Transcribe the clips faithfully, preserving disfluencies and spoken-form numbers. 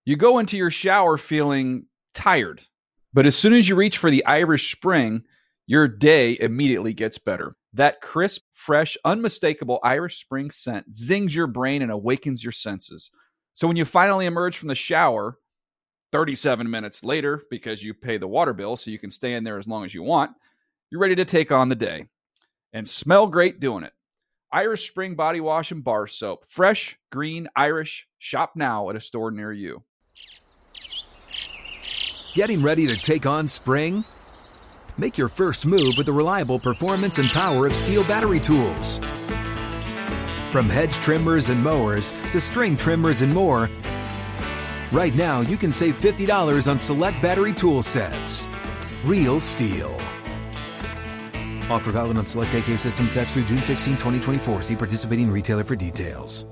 You go into your shower feeling tired, but as soon as you reach for the Irish Spring, your day immediately gets better. That crisp, fresh, unmistakable Irish Spring scent zings your brain and awakens your senses. So when you finally emerge from the shower, thirty-seven minutes later, because you pay the water bill so you can stay in there as long as you want, you're ready to take on the day and smell great doing it. Irish Spring Body Wash and Bar Soap. Fresh, green, Irish. Shop now at a store near you. Getting ready to take on spring? Make your first move with the reliable performance and power of Steel battery tools. From hedge trimmers and mowers to string trimmers and more, right now you can save fifty dollars on select battery tool sets. Real Steel. Offer valid on select A K system sets through June sixteenth, twenty twenty-four. See participating retailer for details.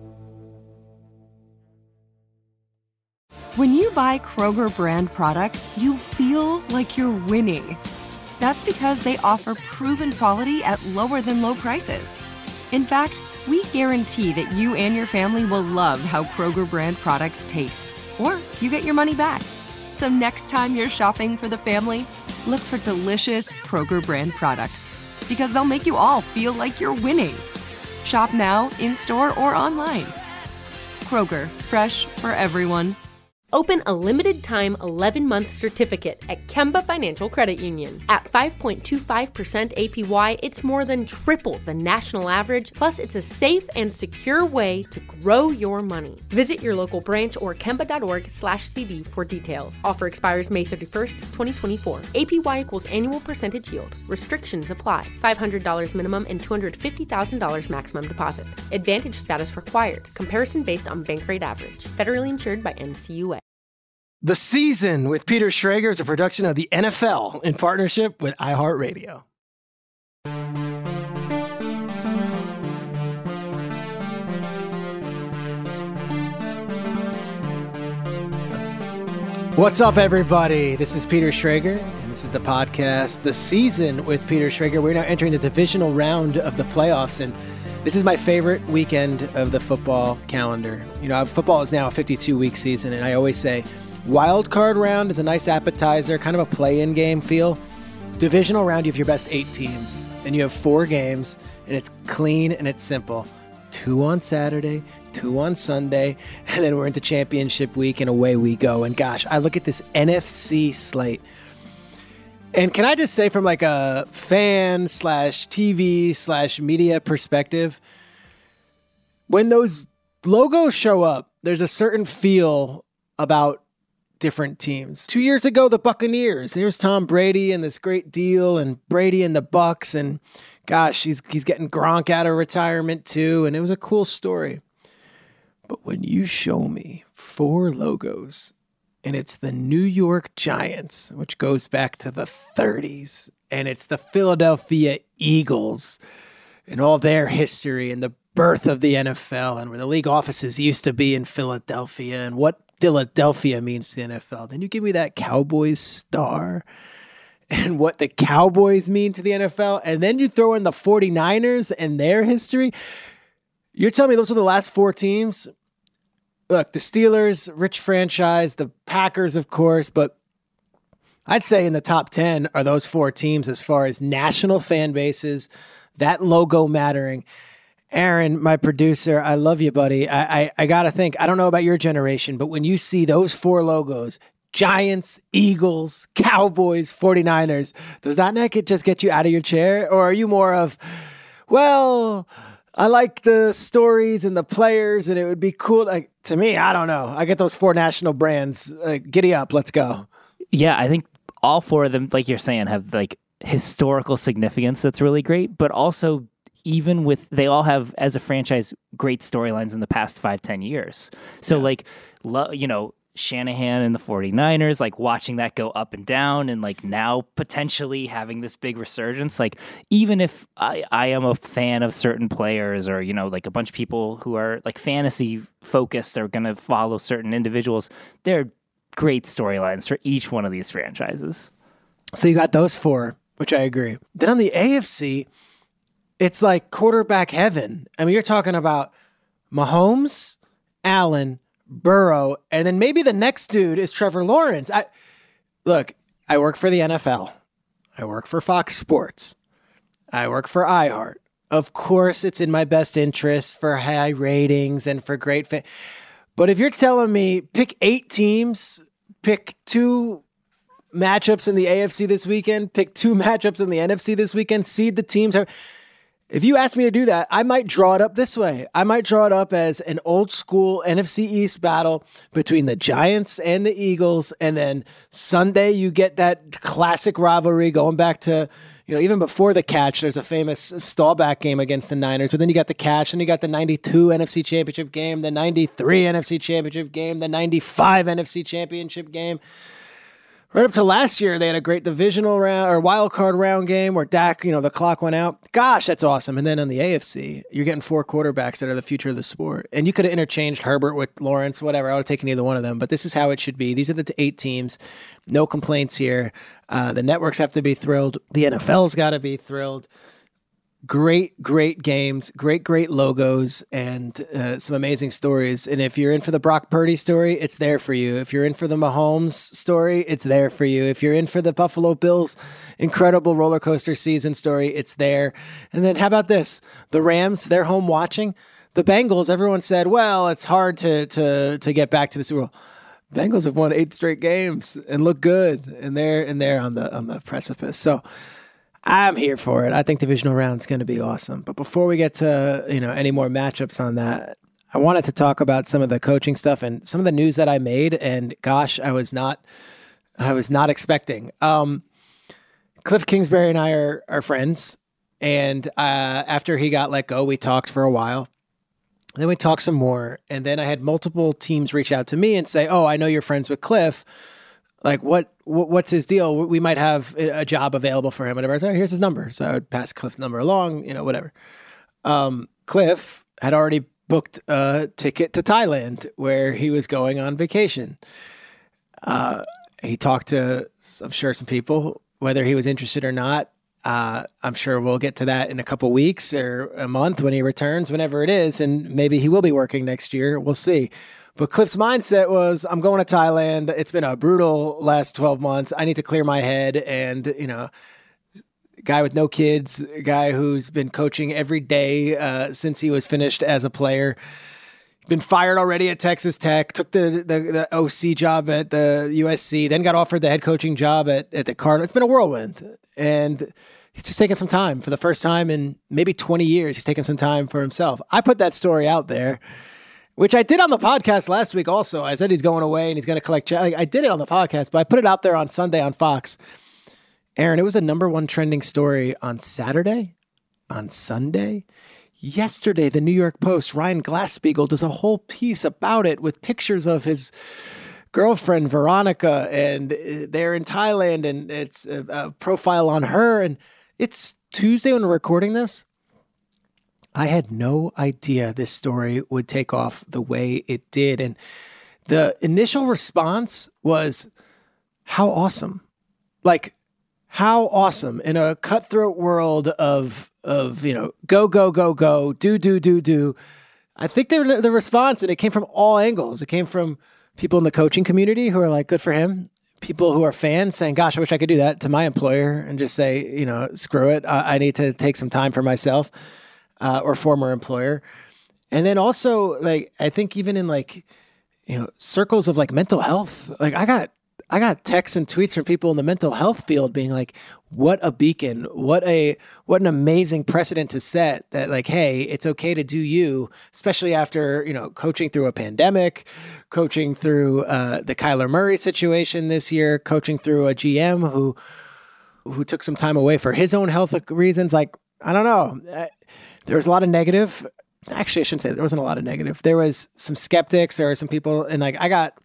When you buy Kroger brand products, you feel like you're winning. That's because they offer proven quality at lower than low prices. In fact, we guarantee that you and your family will love how Kroger brand products taste, or you get your money back. So next time you're shopping for the family, look for delicious Kroger brand products, because they'll make you all feel like you're winning. Shop now, in-store, or online. Kroger, fresh for everyone. Open a limited-time eleven-month certificate at Kemba Financial Credit Union. At five point two five percent A P Y, it's more than triple the national average, plus it's a safe and secure way to grow your money. Visit your local branch or kemba.org slash CD for details. Offer expires May thirty-first, twenty twenty-four. A P Y equals annual percentage yield. Restrictions apply. five hundred dollars minimum and two hundred fifty thousand dollars maximum deposit. Advantage status required. Comparison based on bank rate average. Federally insured by N C U A. The Season with Peter Schrager is a production of the N F L in partnership with iHeartRadio. What's up, everybody? This is Peter Schrager, and this is the podcast, The Season with Peter Schrager. We're now entering the divisional round of the playoffs, and this is my favorite weekend of the football calendar. You know, football is now a fifty-two week season, and I always say, wild card round is a nice appetizer, kind of a play-in game feel. Divisional round, you have your best eight teams, and you have four games, and it's clean and it's simple. Two on Saturday, two on Sunday, and then we're into championship week, and away we go. And gosh, I look at this N F C slate, and can I just say, from like a fan slash T V slash media perspective, when those logos show up, there's a certain feel about different teams. Two years ago, the Buccaneers. There's Tom Brady and this great deal, and Brady and the Bucs, and gosh, he's he's getting Gronk out of retirement too, and it was a cool story. But when you show me four logos, and it's the New York Giants, which goes back to the thirties, and it's the Philadelphia Eagles, and all their history, and the birth of the N F L, and where the league offices used to be in Philadelphia, and what Philadelphia means to the N F L. Then you give me that Cowboys star and what the Cowboys mean to the N F L. And then you throw in the 49ers and their history. You're telling me those are the last four teams? Look, the Steelers, rich franchise, the Packers, of course, but I'd say in the top ten are those four teams as far as national fan bases, that logo mattering. Aaron, my producer, I love you, buddy. I, I, I got to think, I don't know about your generation, but when you see those four logos, Giants, Eagles, Cowboys, 49ers, does that not get, just get you out of your chair? Or are you more of, well, I like the stories and the players, and it would be cool. Like, to me, I don't know. I get those four national brands. Uh, giddy up. Let's go. Yeah, I think all four of them, like you're saying, have like historical significance that's really great, but also even with, they all have, as a franchise, great storylines in the past five, ten years. So, yeah. like, lo, you know, Shanahan and the 49ers, like watching that go up and down, and like now potentially having this big resurgence. Like, even if I, I am a fan of certain players, or, you know, like a bunch of people who are like fantasy focused are going to follow certain individuals, they're great storylines for each one of these franchises. So you got those four, which I agree. Then on the A F C, it's like quarterback heaven. I mean, you're talking about Mahomes, Allen, Burrow, and then maybe the next dude is Trevor Lawrence. I look, I work for the N F L. I work for Fox Sports. I work for iHeart. Of course, it's in my best interest for high ratings and for great fa- But if you're telling me pick eight teams, pick two matchups in the A F C this weekend, pick two matchups in the N F C this weekend, seed the teams. If you ask me to do that, I might draw it up this way. I might draw it up as an old school N F C East battle between the Giants and the Eagles. And then Sunday, you get that classic rivalry going back to, you know, even before the catch, there's a famous stallback game against the Niners. But then you got the catch, and you got the ninety-two N F C Championship game, the ninety-three N F C Championship game, the ninety-five N F C Championship game. Right up to last year, they had a great divisional round or wild card round game where Dak, you know, the clock went out. Gosh, that's awesome. And then on the A F C, you're getting four quarterbacks that are the future of the sport. And you could have interchanged Herbert with Lawrence, whatever. I would have taken either one of them. But this is how it should be. These are the eight teams. No complaints here. Uh, the networks have to be thrilled. The N F L's got to be thrilled. Great, great games, great, great logos, and uh, some amazing stories. And if you're in for the Brock Purdy story, it's there for you. If you're in for the Mahomes story, it's there for you. If you're in for the Buffalo Bills incredible roller coaster season story, it's there. And then how about this? The Rams, they're home watching. The Bengals, everyone said, well, it's hard to to to get back to the Super Bowl. Bengals have won eight straight games and look good, and they're and they're on the on the precipice. So I'm here for it. I think divisional round is going to be awesome. But before we get to, you know, any more matchups on that, I wanted to talk about some of the coaching stuff and some of the news that I made. And gosh, I was not, I was not expecting. Um, Cliff Kingsbury and I are, are friends. And uh, after he got let go, we talked for a while. Then we talked some more. And then I had multiple teams reach out to me and say, oh, I know you're friends with Cliff. Like, what, what, what's his deal? We might have a job available for him, whatever. I said, oh, here's his number. So I would pass Cliff's number along, you know, whatever. Um, Cliff had already booked a ticket to Thailand where he was going on vacation. Uh, he talked to, I'm sure, some people, whether he was interested or not. Uh, I'm sure we'll get to that in a couple weeks or a month when he returns, whenever it is. And maybe he will be working next year. We'll see. But Cliff's mindset was, I'm going to Thailand. It's been a brutal last twelve months. I need to clear my head. And, you know, guy with no kids, a guy who's been coaching every day uh, since he was finished as a player. Been fired already at Texas Tech, took the, the, the O C job at the U S C, then got offered the head coaching job at, at the Cardinals. It's been a whirlwind. And he's just taking some time for the first time in maybe twenty years. He's taking some time for himself. I put that story out there, which I did on the podcast last week also. I said he's going away and he's going to collect checks. I did it on the podcast, but I put it out there on Sunday on Fox. Aaron, it was a number one trending story on Saturday, on Sunday. Yesterday, the New York Post, Ryan Glasspiegel does a whole piece about it with pictures of his girlfriend, Veronica, and they're in Thailand, and it's a, a profile on her. And it's Tuesday when we're recording this. I had no idea this story would take off the way it did. And the initial response was, how awesome. Like, how awesome in a cutthroat world of, of, you know, go, go, go, go, do, do, do, do. I think they were the response, and it came from all angles. It came from people in the coaching community who are like, good for him. People who are fans saying, gosh, I wish I could do that to my employer and just say, you know, screw it. I, I need to take some time for myself. Uh, or former employer. And then also, like, I think even in like, you know, circles of like mental health, like I got, I got texts and tweets from people in the mental health field being like, what a beacon, what a, what an amazing precedent to set that like, hey, it's okay to do you, especially after, you know, coaching through a pandemic, coaching through uh, the Kyler Murray situation this year, coaching through a G M who, who took some time away for his own health reasons. Like, I don't know. I, There was a lot of negative. Actually, I shouldn't say that. There wasn't a lot of negative. There was some skeptics. There were some people, and like I got,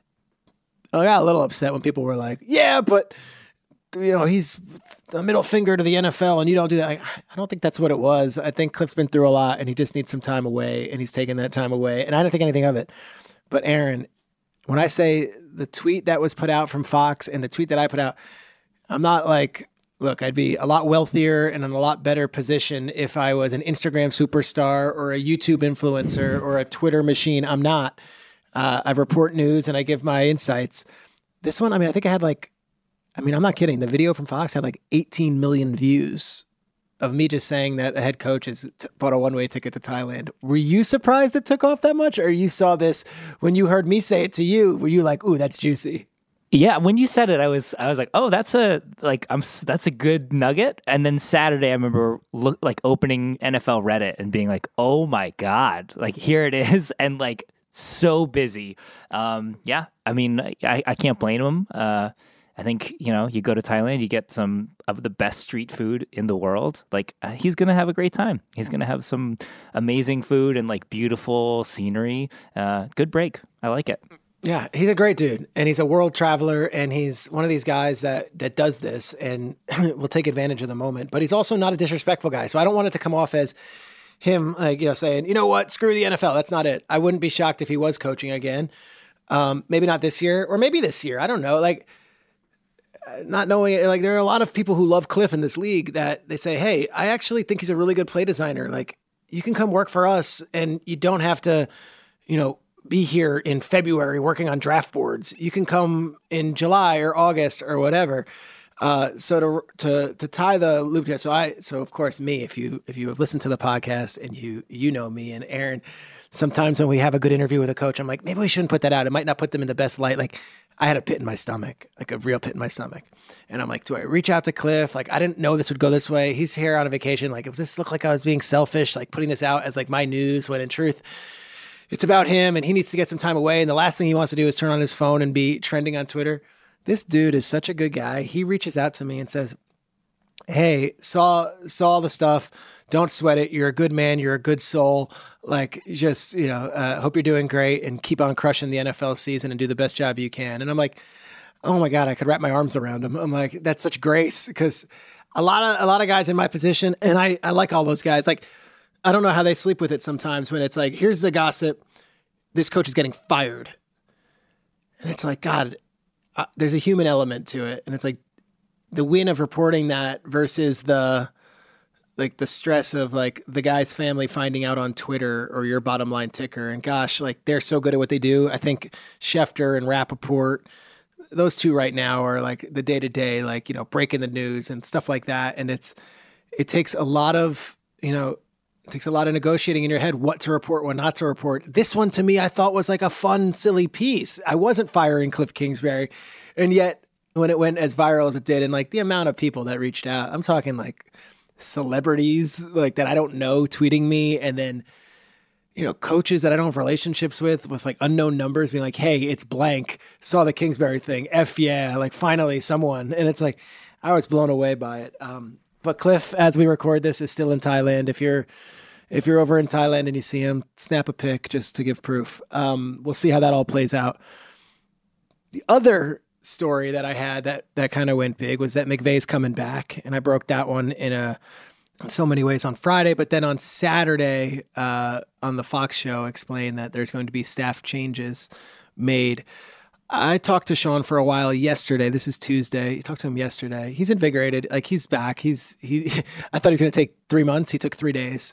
I got a little upset when people were like, "Yeah, but you know, he's the middle finger to the N F L, and you don't do that." Like, I don't think that's what it was. I think Cliff's been through a lot, and he just needs some time away, and he's taking that time away. And I don't think anything of it. But Aaron, when I say the tweet that was put out from Fox and the tweet that I put out, I'm not like. Look, I'd be a lot wealthier and in a lot better position if I was an Instagram superstar or a YouTube influencer or a Twitter machine. I'm not. Uh, I report news and I give my insights. This one, I mean, I think I had like, I mean, I'm not kidding. The video from Fox had like eighteen million views of me just saying that a head coach has t- bought a one-way ticket to Thailand. Were you surprised it took off that much? Or you saw this when you heard me say it to you, were you like, ooh, that's juicy? Yeah, when you said it, I was I was like, oh, that's a like I'm that's a good nugget. And then Saturday, I remember look like opening N F L Reddit and being like, oh my God, like here it is, and like so busy. Um, yeah, I mean, I, I can't blame him. Uh, I think, you know, you go to Thailand, you get some of the best street food in the world. Like, uh, he's going to have a great time. He's going to have some amazing food and, like, beautiful scenery. Uh, good break. I like it. Yeah, he's a great dude. And he's a world traveler. And he's one of these guys that, that does this and will take advantage of the moment. But he's also not a disrespectful guy. So I don't want it to come off as him, like, you know, saying, you know what, screw the N F L. That's not it. I wouldn't be shocked if he was coaching again. Um, maybe not this year or maybe this year. I don't know. Like, not knowing, like, there are a lot of people who love Cliff in this league that they say, hey, I actually think he's a really good play designer. Like, you can come work for us and you don't have to, you know, be here in February working on draft boards. You can come in July or August or whatever. Uh, so to, to, to tie the loop together. So I, so of course me, if you, if you have listened to the podcast and you, you know me and Aaron, sometimes when we have a good interview with a coach, I'm like, maybe we shouldn't put that out. It might not put them in the best light. Like, I had a pit in my stomach, like a real pit in my stomach. And I'm like, do I reach out to Cliff? Like, I didn't know this would go this way. He's here on a vacation. Like, does this look like I was being selfish, like putting this out as like my news, when in truth, it's about him and he needs to get some time away. And the last thing he wants to do is turn on his phone and be trending on Twitter. This dude is such a good guy. He reaches out to me and says, hey, saw, saw the stuff. Don't sweat it. You're a good man. You're a good soul. Like, just, you know, uh, hope you're doing great and keep on crushing the N F L season and do the best job you can. And I'm like, oh my God, I could wrap my arms around him. I'm like, that's such grace, because a lot of, a lot of guys in my position, and I, I like all those guys. Like, I don't know how they sleep with it sometimes when it's like, here's the gossip. This coach is getting fired. And it's like, God, uh, there's a human element to it. And it's like the win of reporting that versus the, like the stress of like the guy's family finding out on Twitter or your bottom line ticker. And gosh, like they're so good at what they do. I think Schefter and Rappaport, those two right now are like the day to day, like, you know, breaking the news and stuff like that. And it's, it takes a lot of, you know, it takes a lot of negotiating in your head, what to report, what not to report. This one to me, I thought was like a fun, silly piece. I wasn't firing Cliff Kingsbury. And yet when it went as viral as it did, and like the amount of people that reached out, I'm talking like celebrities like that I don't know tweeting me, and then, you know, coaches that I don't have relationships with, with like unknown numbers being like, hey, it's blank, saw the Kingsbury thing, F yeah, like finally someone. And it's like, I was blown away by it. Um, but Cliff, as we record this, is still in Thailand. If you're, if you're over in Thailand and you see him, snap a pic just to give proof. Um, we'll see how that all plays out. The other story that I had that that kind of went big was that McVay's coming back, and I broke that one in a in so many ways on Friday, but then on Saturday uh, on the Fox show explained that there's going to be staff changes made. I talked to Sean for a while yesterday. This is Tuesday. You talked to him yesterday. He's invigorated. Like, he's back. He's he. I thought he was going to take three months. He took three days.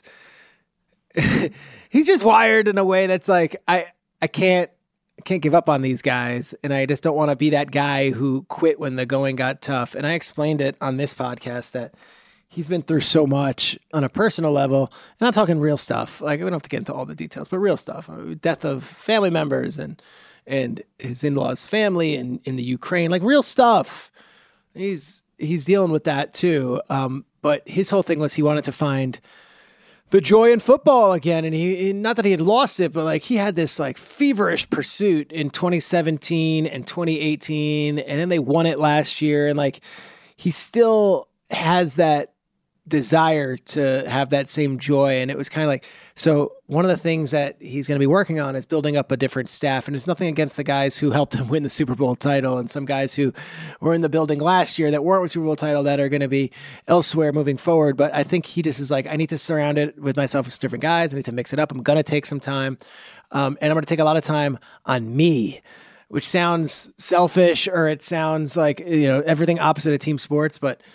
He's just wired in a way that's like, I I can't. I can't give up on these guys, and I just don't want to be that guy who quit when the going got tough. And I explained it on this podcast that he's been through so much on a personal level, and I'm talking real stuff. Like, we don't have to get into all the details, but real stuff. Death of family members and and his in-laws' family in, in the Ukraine, like real stuff. He's he's dealing with that too. Um, but his whole thing was he wanted to find the joy in football again. And he, not that he had lost it, but like he had this like feverish pursuit in twenty seventeen and twenty eighteen. And then they won it last year. And like, he still has that desire to have that same joy. And it was kind of like, so one of the things that he's going to be working on is building up a different staff. And it's nothing against the guys who helped him win the Super Bowl title and some guys who were in the building last year that weren't with Super Bowl title that are going to be elsewhere moving forward. But I think he just is like, I need to surround it with myself with some different guys. I need to mix it up. I'm going to take some time. Um, and I'm going to take a lot of time on me, which sounds selfish, or it sounds like, you know, everything opposite of team sports. But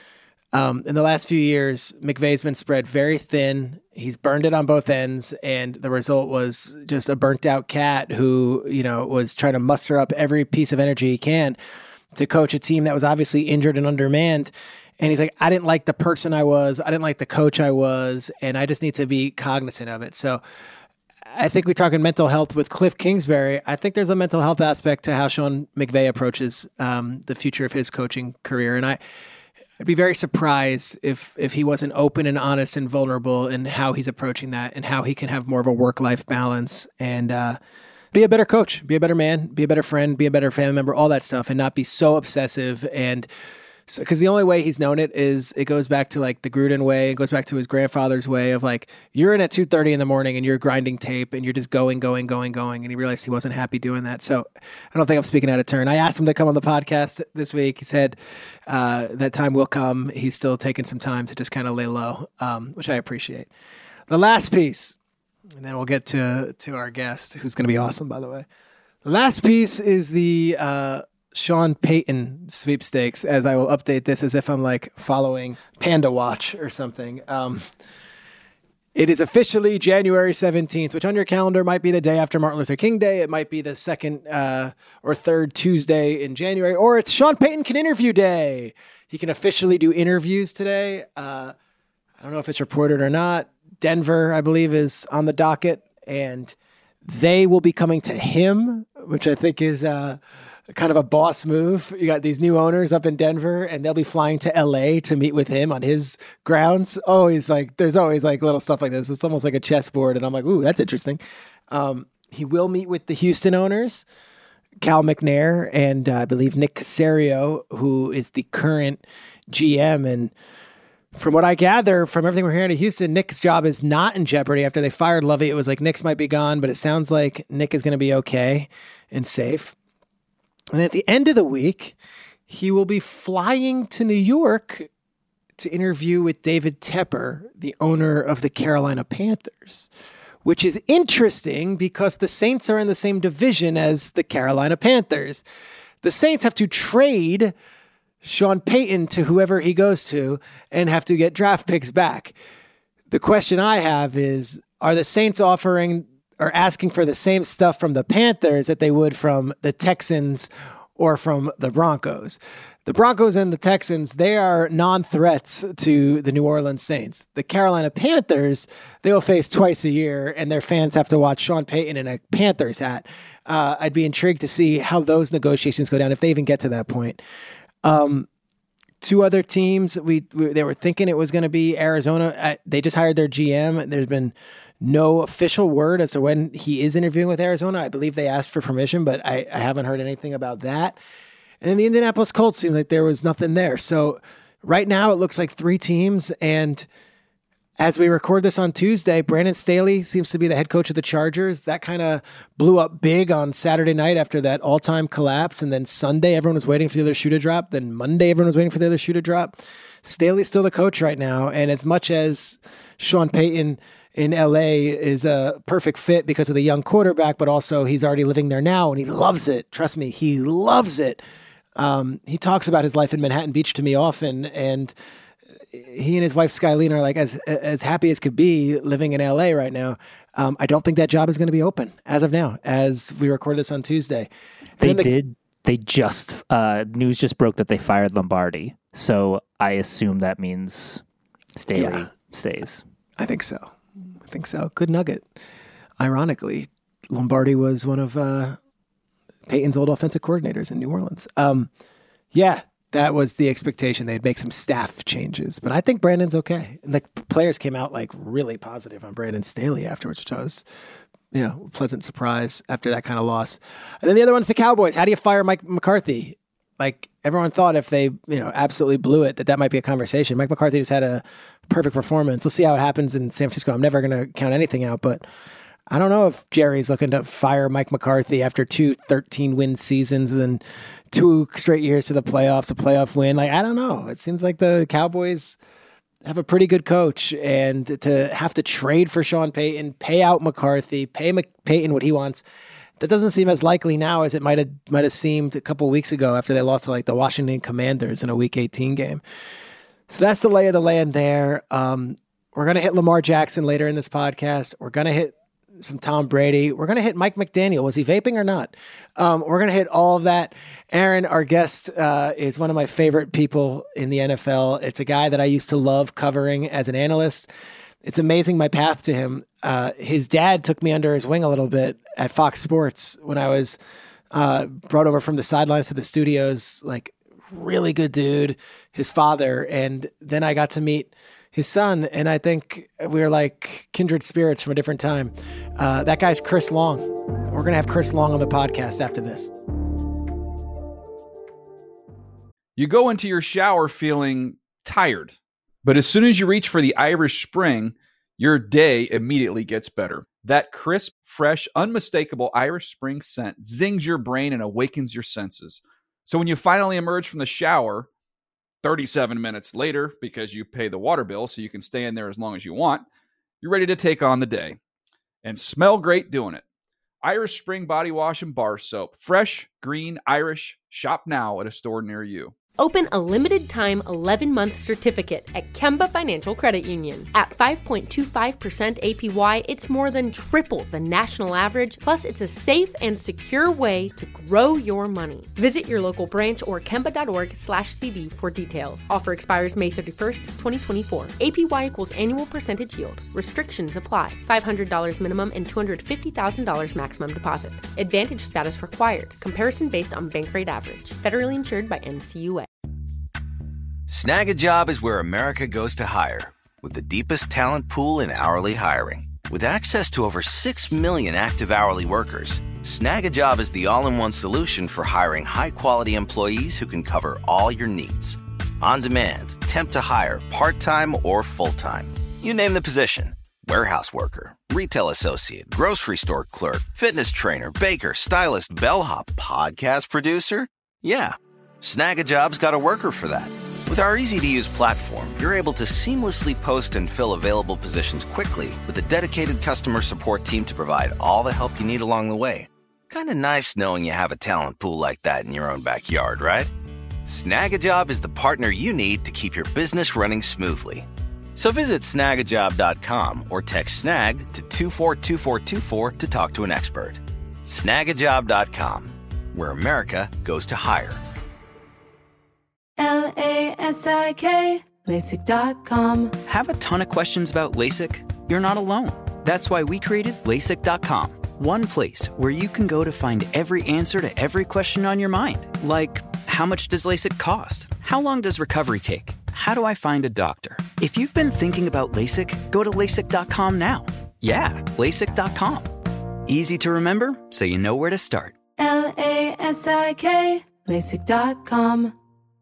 Um, in the last few years, McVay's been spread very thin. He's burned it on both ends, and the result was just a burnt out cat who, you know, was trying to muster up every piece of energy he can to coach a team that was obviously injured and undermanned. And he's like, I didn't like the person I was. I didn't like the coach I was, and I just need to be cognizant of it. So I think we're talking mental health with Cliff Kingsbury. I think there's a mental health aspect to how Sean McVay approaches um, the future of his coaching career. And I, I'd be very surprised if if he wasn't open and honest and vulnerable in how he's approaching that and how he can have more of a work-life balance and uh, be a better coach, be a better man, be a better friend, be a better family member, all that stuff, and not be so obsessive. And so, because the only way he's known it is it goes back to like the Gruden way. It goes back to his grandfather's way of like, you're in at two thirty in the morning and you're grinding tape and you're just going, going, going, going. And he realized he wasn't happy doing that. So I don't think I'm speaking out of turn. I asked him to come on the podcast this week. He said uh, that time will come. He's still taking some time to just kind of lay low, um, which I appreciate. The last piece, and then we'll get to, to our guest, who's going to be awesome, by the way. The last piece is the uh, Sean Payton sweepstakes, as I will update this as if I'm like following Panda Watch or something. Um, it is officially January seventeenth, which on your calendar might be the day after Martin Luther King Day. It might be the second uh, or third Tuesday in January, or it's Sean Payton Can Interview Day. He can officially do interviews today. Uh, I don't know if it's reported or not. Denver, I believe, is on the docket, and they will be coming to him, which I think is uh, kind of a boss move. You got these new owners up in Denver, and they'll be flying to L A to meet with him on his grounds. Always like, there's always like little stuff like this. It's almost like a chessboard, and I'm like, ooh, that's interesting. Um, he will meet with the Houston owners, Cal McNair, and uh, I believe Nick Caserio, who is the current G M. And from what I gather, from everything we're hearing in Houston, Nick's job is not in jeopardy. After they fired Lovey, it was like Nick's might be gone, but it sounds like Nick is going to be okay and safe. And at the end of the week, he will be flying to New York to interview with David Tepper, the owner of the Carolina Panthers, which is interesting because the Saints are in the same division as the Carolina Panthers. The Saints have to trade Sean Payton to whoever he goes to and have to get draft picks back. The question I have is, are the Saints offering or asking for the same stuff from the Panthers that they would from the Texans or from the Broncos? The Broncos and the Texans, they are non-threats to the New Orleans Saints. The Carolina Panthers, they will face twice a year, and their fans have to watch Sean Payton in a Panthers hat. Uh, I'd be intrigued to see how those negotiations go down, if they even get to that point. Um, two other teams, we, we they were thinking it was going to be Arizona. Uh, they just hired their G M. There's been no official word as to when he is interviewing with Arizona. I believe they asked for permission, but I, I haven't heard anything about that. And then the Indianapolis Colts seemed like there was nothing there. So right now it looks like three teams. And as we record this on Tuesday, Brandon Staley seems to be the head coach of the Chargers. That kind of blew up big on Saturday night after that all-time collapse. And then Sunday, everyone was waiting for the other shoe to drop. Then Monday, everyone was waiting for the other shoe to drop. Staley's still the coach right now. And as much as Sean Payton in L A is a perfect fit because of the young quarterback, but also he's already living there now and he loves it. Trust me, he loves it. Um, he talks about his life in Manhattan Beach to me often, and he and his wife Skylene are like as as happy as could be living in L A right now. Um, I don't think that job is going to be open as of now, as we record this on Tuesday. They the, did. They just uh, news just broke that they fired Lombardi, so I assume that means Staley yeah, stays. I think so. I think so. Good nugget. Ironically, Lombardi was one of uh, Peyton's old offensive coordinators in New Orleans. Um, yeah. That was the expectation. They'd make some staff changes, but I think Brandon's okay. And the players came out like really positive on Brandon Staley afterwards, which I was, you know, a pleasant surprise after that kind of loss. And then the other one's the Cowboys. How do you fire Mike McCarthy? Like everyone thought if they, you know, absolutely blew it, that that might be a conversation. Mike McCarthy just had a perfect performance. We'll see how it happens in San Francisco. I'm never going to count anything out, but I don't know if Jerry's looking to fire Mike McCarthy after two thirteen-win seasons and two straight years to the playoffs, a playoff win. Like, I don't know. It seems like the Cowboys have a pretty good coach, and to have to trade for Sean Payton, pay out McCarthy, pay Mc- Payton what he wants, that doesn't seem as likely now as it might have might have seemed a couple of weeks ago after they lost to like the Washington Commanders in a Week eighteen game. So that's the lay of the land there. Um, we're going to hit Lamar Jackson later in this podcast. We're going to hit some Tom Brady. We're going to hit Mike McDaniel. Was he vaping or not? Um, we're going to hit all of that. Aaron, our guest, uh, is one of my favorite people in the N F L. It's a guy that I used to love covering as an analyst. It's amazing my path to him. Uh, his dad took me under his wing a little bit at Fox Sports when I was uh, brought over from the sidelines to the studios. Like, really good dude, his father. And then I got to meet his son, and I think we were like kindred spirits from a different time. Uh, that guy's Chris Long. We're going to have Chris Long on the podcast after this. You go into your shower feeling tired, but as soon as you reach for the Irish Spring, your day immediately gets better. That crisp, fresh, unmistakable Irish Spring scent zings your brain and awakens your senses. So when you finally emerge from the shower, thirty-seven minutes later, because you pay the water bill so you can stay in there as long as you want, you're ready to take on the day and smell great doing it. Irish Spring Body Wash and Bar Soap. Fresh, green, Irish. Shop now at a store near you. Open a limited-time eleven-month certificate at Kemba Financial Credit Union. At five point two five percent A P Y, it's more than triple the national average, plus it's a safe and secure way to grow your money. Visit your local branch or kemba.org slash CD for details. Offer expires May thirty-first, twenty twenty-four. A P Y equals annual percentage yield. Restrictions apply. five hundred dollars minimum and two hundred fifty thousand dollars maximum deposit. Advantage status required. Comparison based on bank rate average. Federally insured by N C U A. Snag a Job is where America goes to hire, with the deepest talent pool in hourly hiring. With access to over six million active hourly workers, Snag a Job is the all-in-one solution for hiring high-quality employees who can cover all your needs. On demand, temp to hire, part-time or full-time. You name the position. Warehouse worker, retail associate, grocery store clerk, fitness trainer, baker, stylist, bellhop, podcast producer. Yeah, Snag a Job's got a worker for that. With our easy-to-use platform, you're able to seamlessly post and fill available positions quickly with a dedicated customer support team to provide all the help you need along the way. Kind of nice knowing you have a talent pool like that in your own backyard, right? Snag a Job is the partner you need to keep your business running smoothly. So visit snag a job dot com or text SNAG to two four two four two four to talk to an expert. snag a job dot com, where America goes to hire. L A S I K, LASIK dot com. Have a ton of questions about LASIK? You're not alone. That's why we created LASIK dot com. One place where you can go to find every answer to every question on your mind. Like, how much does LASIK cost? How long does recovery take? How do I find a doctor? If you've been thinking about LASIK, go to LASIK dot com now. Yeah, LASIK dot com. Easy to remember, so you know where to start. L A S I K, LASIK dot com.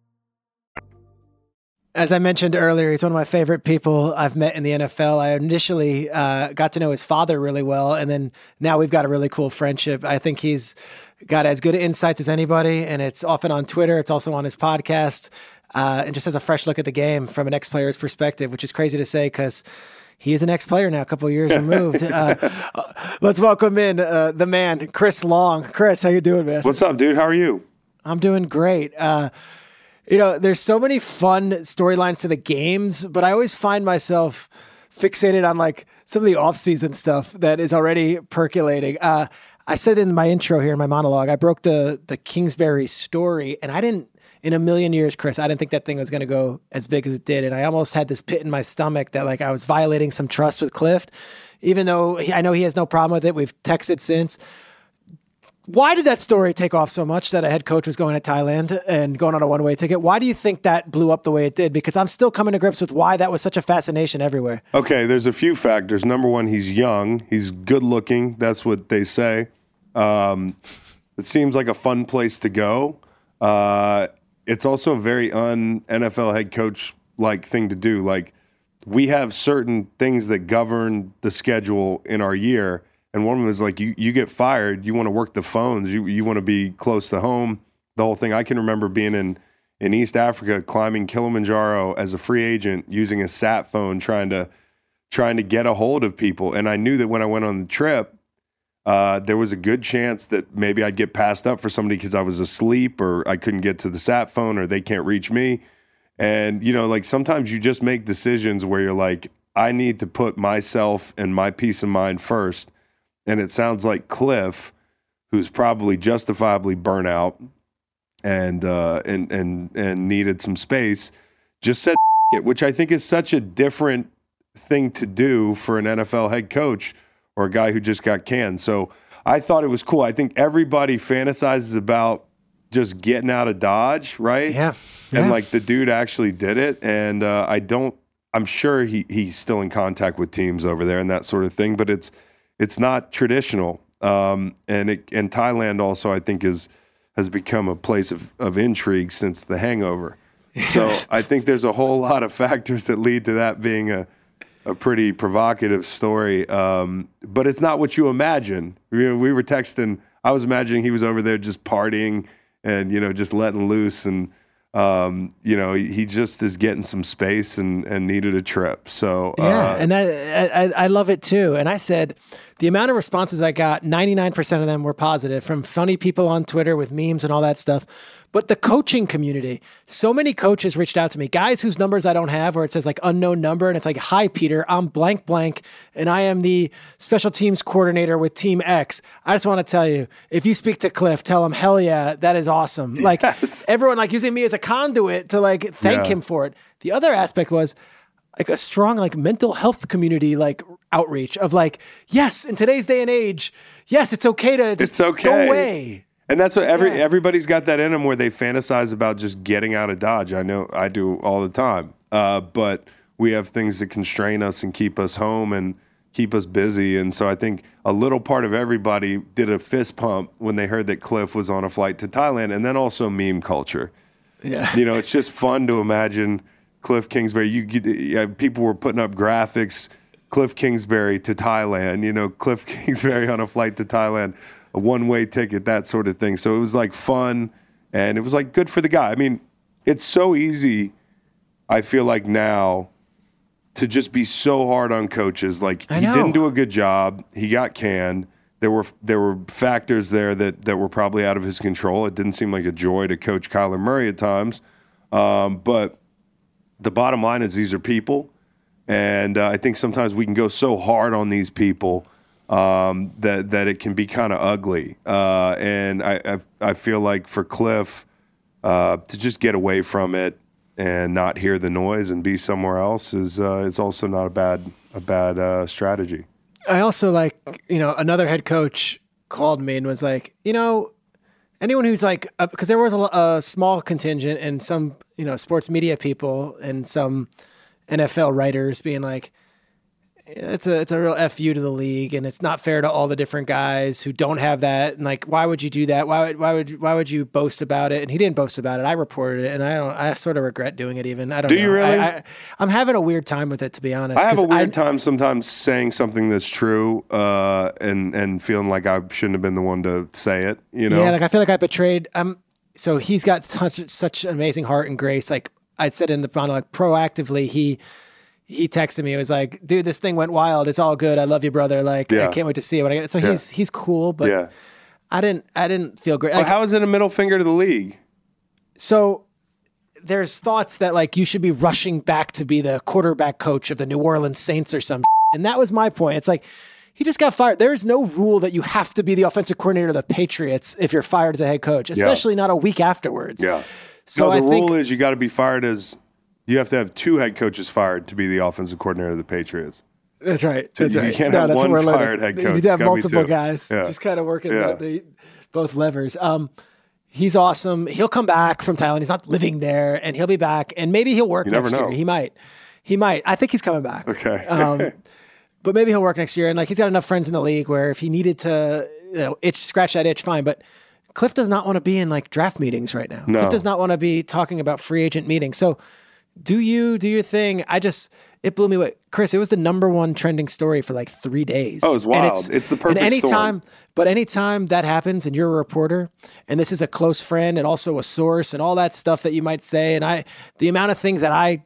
As I mentioned earlier, he's one of my favorite people I've met in the N F L. I initially uh, got to know his father really well, and then now we've got a really cool friendship. I think he's got as good insights as anybody, and it's often on Twitter. It's also on his podcast, uh, and just has a fresh look at the game from an ex-player's perspective, which is crazy to say because he is an ex-player now, a couple of years removed. Uh, let's welcome in uh, the man, Chris Long. Chris, how you doing, man? What's up, dude? How are you? I'm doing great. Uh, You know, there's so many fun storylines to the games, but I always find myself fixated on like some of the off-season stuff that is already percolating. Uh, I said in my intro here in my monologue, I broke the the Kingsbury story, and I didn't, in a million years, Chris, I didn't think that thing was going to go as big as it did, and I almost had this pit in my stomach that like I was violating some trust with Cliff, even though he, I know he has no problem with it. We've texted since. Why did that story take off so much that a head coach was going to Thailand and going on a one-way ticket? Why do you think that blew up the way it did? Because I'm still coming to grips with why that was such a fascination everywhere. Okay, there's a few factors. Number one, he's young. He's good-looking. That's what they say. Um, it seems like a fun place to go. Uh, it's also a very un-N F L head coach-like thing to do. Like, we have certain things that govern the schedule in our year. And one of them is like, you, you get fired, you want to work the phones, you you want to be close to home, the whole thing. I can remember being in, in East Africa, climbing Kilimanjaro as a free agent, using a sat phone, trying to trying to get a hold of people. And I knew that when I went on the trip, uh, there was a good chance that maybe I'd get passed up for somebody because I was asleep or I couldn't get to the sat phone or they can't reach me. And, you know, like sometimes you just make decisions where you're like, I need to put myself and my peace of mind first. And it sounds like Cliff, who's probably justifiably burnt out and uh, and and and needed some space, just said it, which I think is such a different thing to do for an N F L head coach or a guy who just got canned. So I thought it was cool. I think everybody fantasizes about just getting out of Dodge, right? Yeah. And yeah. like the dude actually did it. And uh, I don't, I'm sure he he's still in contact with teams over there and that sort of thing, but it's it's not traditional. Um, and it, and Thailand also, I think, is has become a place of, of intrigue since The Hangover. So I think there's a whole lot of factors that lead to that being a, a pretty provocative story. Um, but it's not what you imagine. We, we were texting, I was imagining he was over there just partying and, you know, just letting loose. And, um, you know, he, he just is getting some space and, and needed a trip. So, yeah, uh, and I, I, I love it too. And I said, the amount of responses I got, ninety-nine percent of them were positive from funny people on Twitter with memes and all that stuff. But the coaching community, so many coaches reached out to me, guys whose numbers I don't have, where it says like unknown number. And it's like, hi, Peter, I'm blank, blank. And I am the special teams coordinator with Team X. I just want to tell you, if you speak to Cliff, tell him, hell yeah, that is awesome. Like Yes. everyone like using me as a conduit to like thank Yeah. him for it. The other aspect was like a strong like mental health community like outreach of like, yes, in today's day and age, yes, it's okay to just It's okay. go away. And that's what every Yeah. everybody's got that in them where they fantasize about just getting out of Dodge. I know I do all the time. Uh, but we have things that constrain us and keep us home and keep us busy. And so I think a little part of everybody did a fist pump when they heard that Cliff was on a flight to Thailand, and then also meme culture. Yeah. You know, it's just fun to imagine Cliff Kingsbury. You, you yeah, people were putting up graphics, Cliff Kingsbury to Thailand, you know, Cliff Kingsbury on a flight to Thailand, a one-way ticket, that sort of thing. So it was like fun, and it was like good for the guy. I mean, it's so easy, I feel like now, to just be so hard on coaches. Like I he know. didn't do a good job. He got canned. There were there were factors there that, that were probably out of his control. It didn't seem like a joy to coach Kyler Murray at times. Um, but the bottom line is these are people. And uh, I think sometimes we can go so hard on these people um, that that it can be kind of ugly. Uh, and I, I I feel like for Cliff uh, to just get away from it and not hear the noise and be somewhere else is uh, is also not a bad a bad uh, strategy. I also like, you know, another head coach called me and was like, you know, anyone who's like, because there was a, a small contingent and some, you know, sports media people and some N F L writers being like, it's a it's a real F you to the league, and it's not fair to all the different guys who don't have that. And like, why would you do that? Why would why would why would you boast about it? And he didn't boast about it. I reported it, and I don't. I sort of regret doing it. Even I don't. Do know. you really? I, I, I'm having a weird time with it, to be honest. I have a 'cause weird time sometimes saying something that's true uh, and and feeling like I shouldn't have been the one to say it. You know? Yeah, like I feel like I betrayed. Um, so he's got such such an amazing heart and grace. Like I said in the monologue, proactively he. He texted me. It was like, dude, this thing went wild. It's all good. I love you, brother. Like, Yeah. I can't wait to see it when I get it. So Yeah. he's he's cool, but yeah. I didn't I didn't feel great. Well, Like, how is it a middle finger to the league? so there's thoughts that like you should be rushing back to be the quarterback coach of the New Orleans Saints or some. And that was my point. It's like he just got fired. There's no rule that you have to be the offensive coordinator of the Patriots if you're fired as a head coach, especially not a week afterwards. Yeah. So no, the I rule think is you got to be fired as you have to have two head coaches fired to be the offensive coordinator of the Patriots. That's right. So That's you right. can't No, have that's what one we're learning. fired head coach. You need It's to have gotta be multiple two. guys, Yeah. just kind of working Yeah. the, the, both levers. Um, he's awesome. He'll come back from Thailand. He's not living there, and he'll be back. And maybe he'll work You never next know. year. He might. He might. I think he's coming back. Okay. Um, but maybe he'll work next year. And like he's got enough friends in the league where if he needed to, you know, itch scratch that itch, fine. But Cliff does not want to be in like draft meetings right now. No. Cliff does not want to be talking about free agent meetings. So do you do your thing? I just it blew me away, Chris. It was the number one trending story for like three days. Oh, it's And wild. It's the perfect And anytime, storm. but anytime that happens, and you're a reporter, and this is a close friend, and also a source, and all that stuff that you might say, and I, the amount of things that I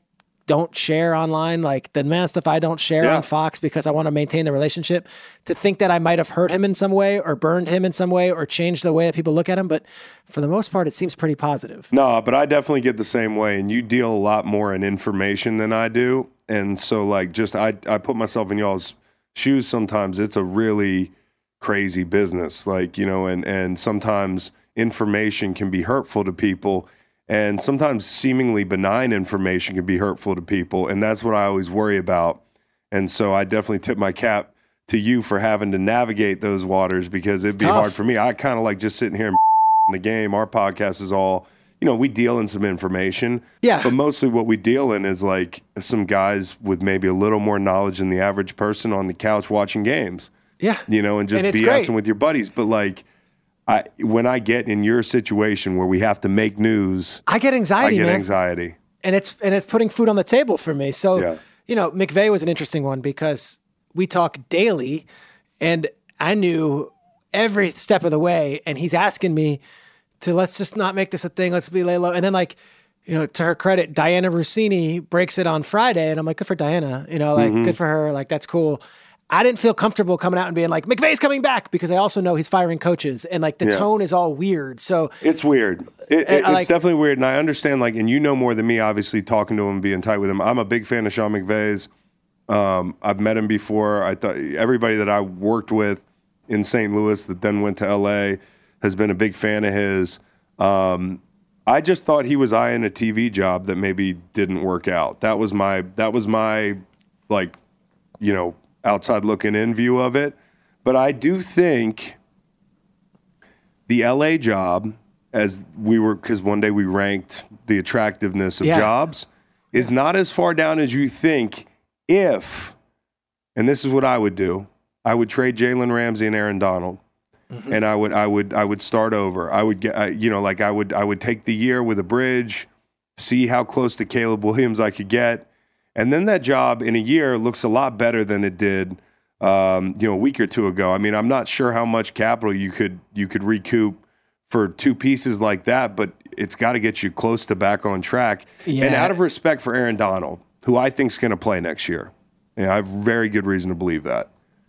don't share online, like the amount of stuff I don't share Yeah. on Fox because I want to maintain the relationship, to think that I might have hurt him in some way or burned him in some way or changed the way that people look at him. But for the most part, it seems pretty positive. No, but I definitely get the same way. And you deal a lot more in information than I do. And so, like, just I, I put myself in y'all's shoes sometimes. It's a really crazy business. Like, you know, and, and sometimes information can be hurtful to people. And sometimes seemingly benign information can be hurtful to people. And that's what I always worry about. And so I definitely tip my cap to you for having to navigate those waters, because it'd It's be tough. hard for me. I kind of like just sitting here and in the game. Our podcast is all, you know, we deal in some information. Yeah. But mostly what we deal in is like some guys with maybe a little more knowledge than the average person on the couch watching games, Yeah. you know, and just And it's BSing great. with your buddies. But like, I, when I get in your situation where we have to make news, I get I anxiety, get man. anxiety. and it's and it's putting food on the table for me. So, Yeah. you know, McVay was an interesting one because we talk daily, and I knew every step of the way, and he's asking me to let's just not make this a thing. Let's be lay low. And then, like, you know, to her credit, Diana Rossini breaks it on Friday, and I'm like, good for Diana. You know, like, Mm-hmm. good for her. Like, that's cool. I didn't feel comfortable coming out and being like, McVay's coming back, because I also know he's firing coaches, and like the Yeah. tone is all weird. So It's weird. It, I it, it's like- definitely weird, and I understand. Like, and you know more than me, obviously, talking to him, being tight with him. I'm a big fan of Sean McVay's. Um, I've met him before. I thought everybody that I worked with in Saint Louis that then went to L A has been a big fan of his. Um, I just thought he was eyeing a T V job that maybe didn't work out. That was my that was my like, you know, outside looking in view of it. But I do think the L A job, as we were, because one day we ranked the attractiveness of Yeah. jobs, is not as far down as you think if, and this is what I would do, I would trade Jalen Ramsey and Aaron Donald. Mm-hmm. And I would, I would, I would start over. I would get, I, you know, like I would, I would take the year with a bridge, see how close to Caleb Williams I could get, and then that job in a year looks a lot better than it did, um, you know, a week or two ago. I mean, I'm not sure how much capital you could, you could recoup for two pieces like that, but it's got to get you close to back on track. Yeah. And out of respect for Aaron Donald, who I think is going to play next year, and I have very good reason to believe that.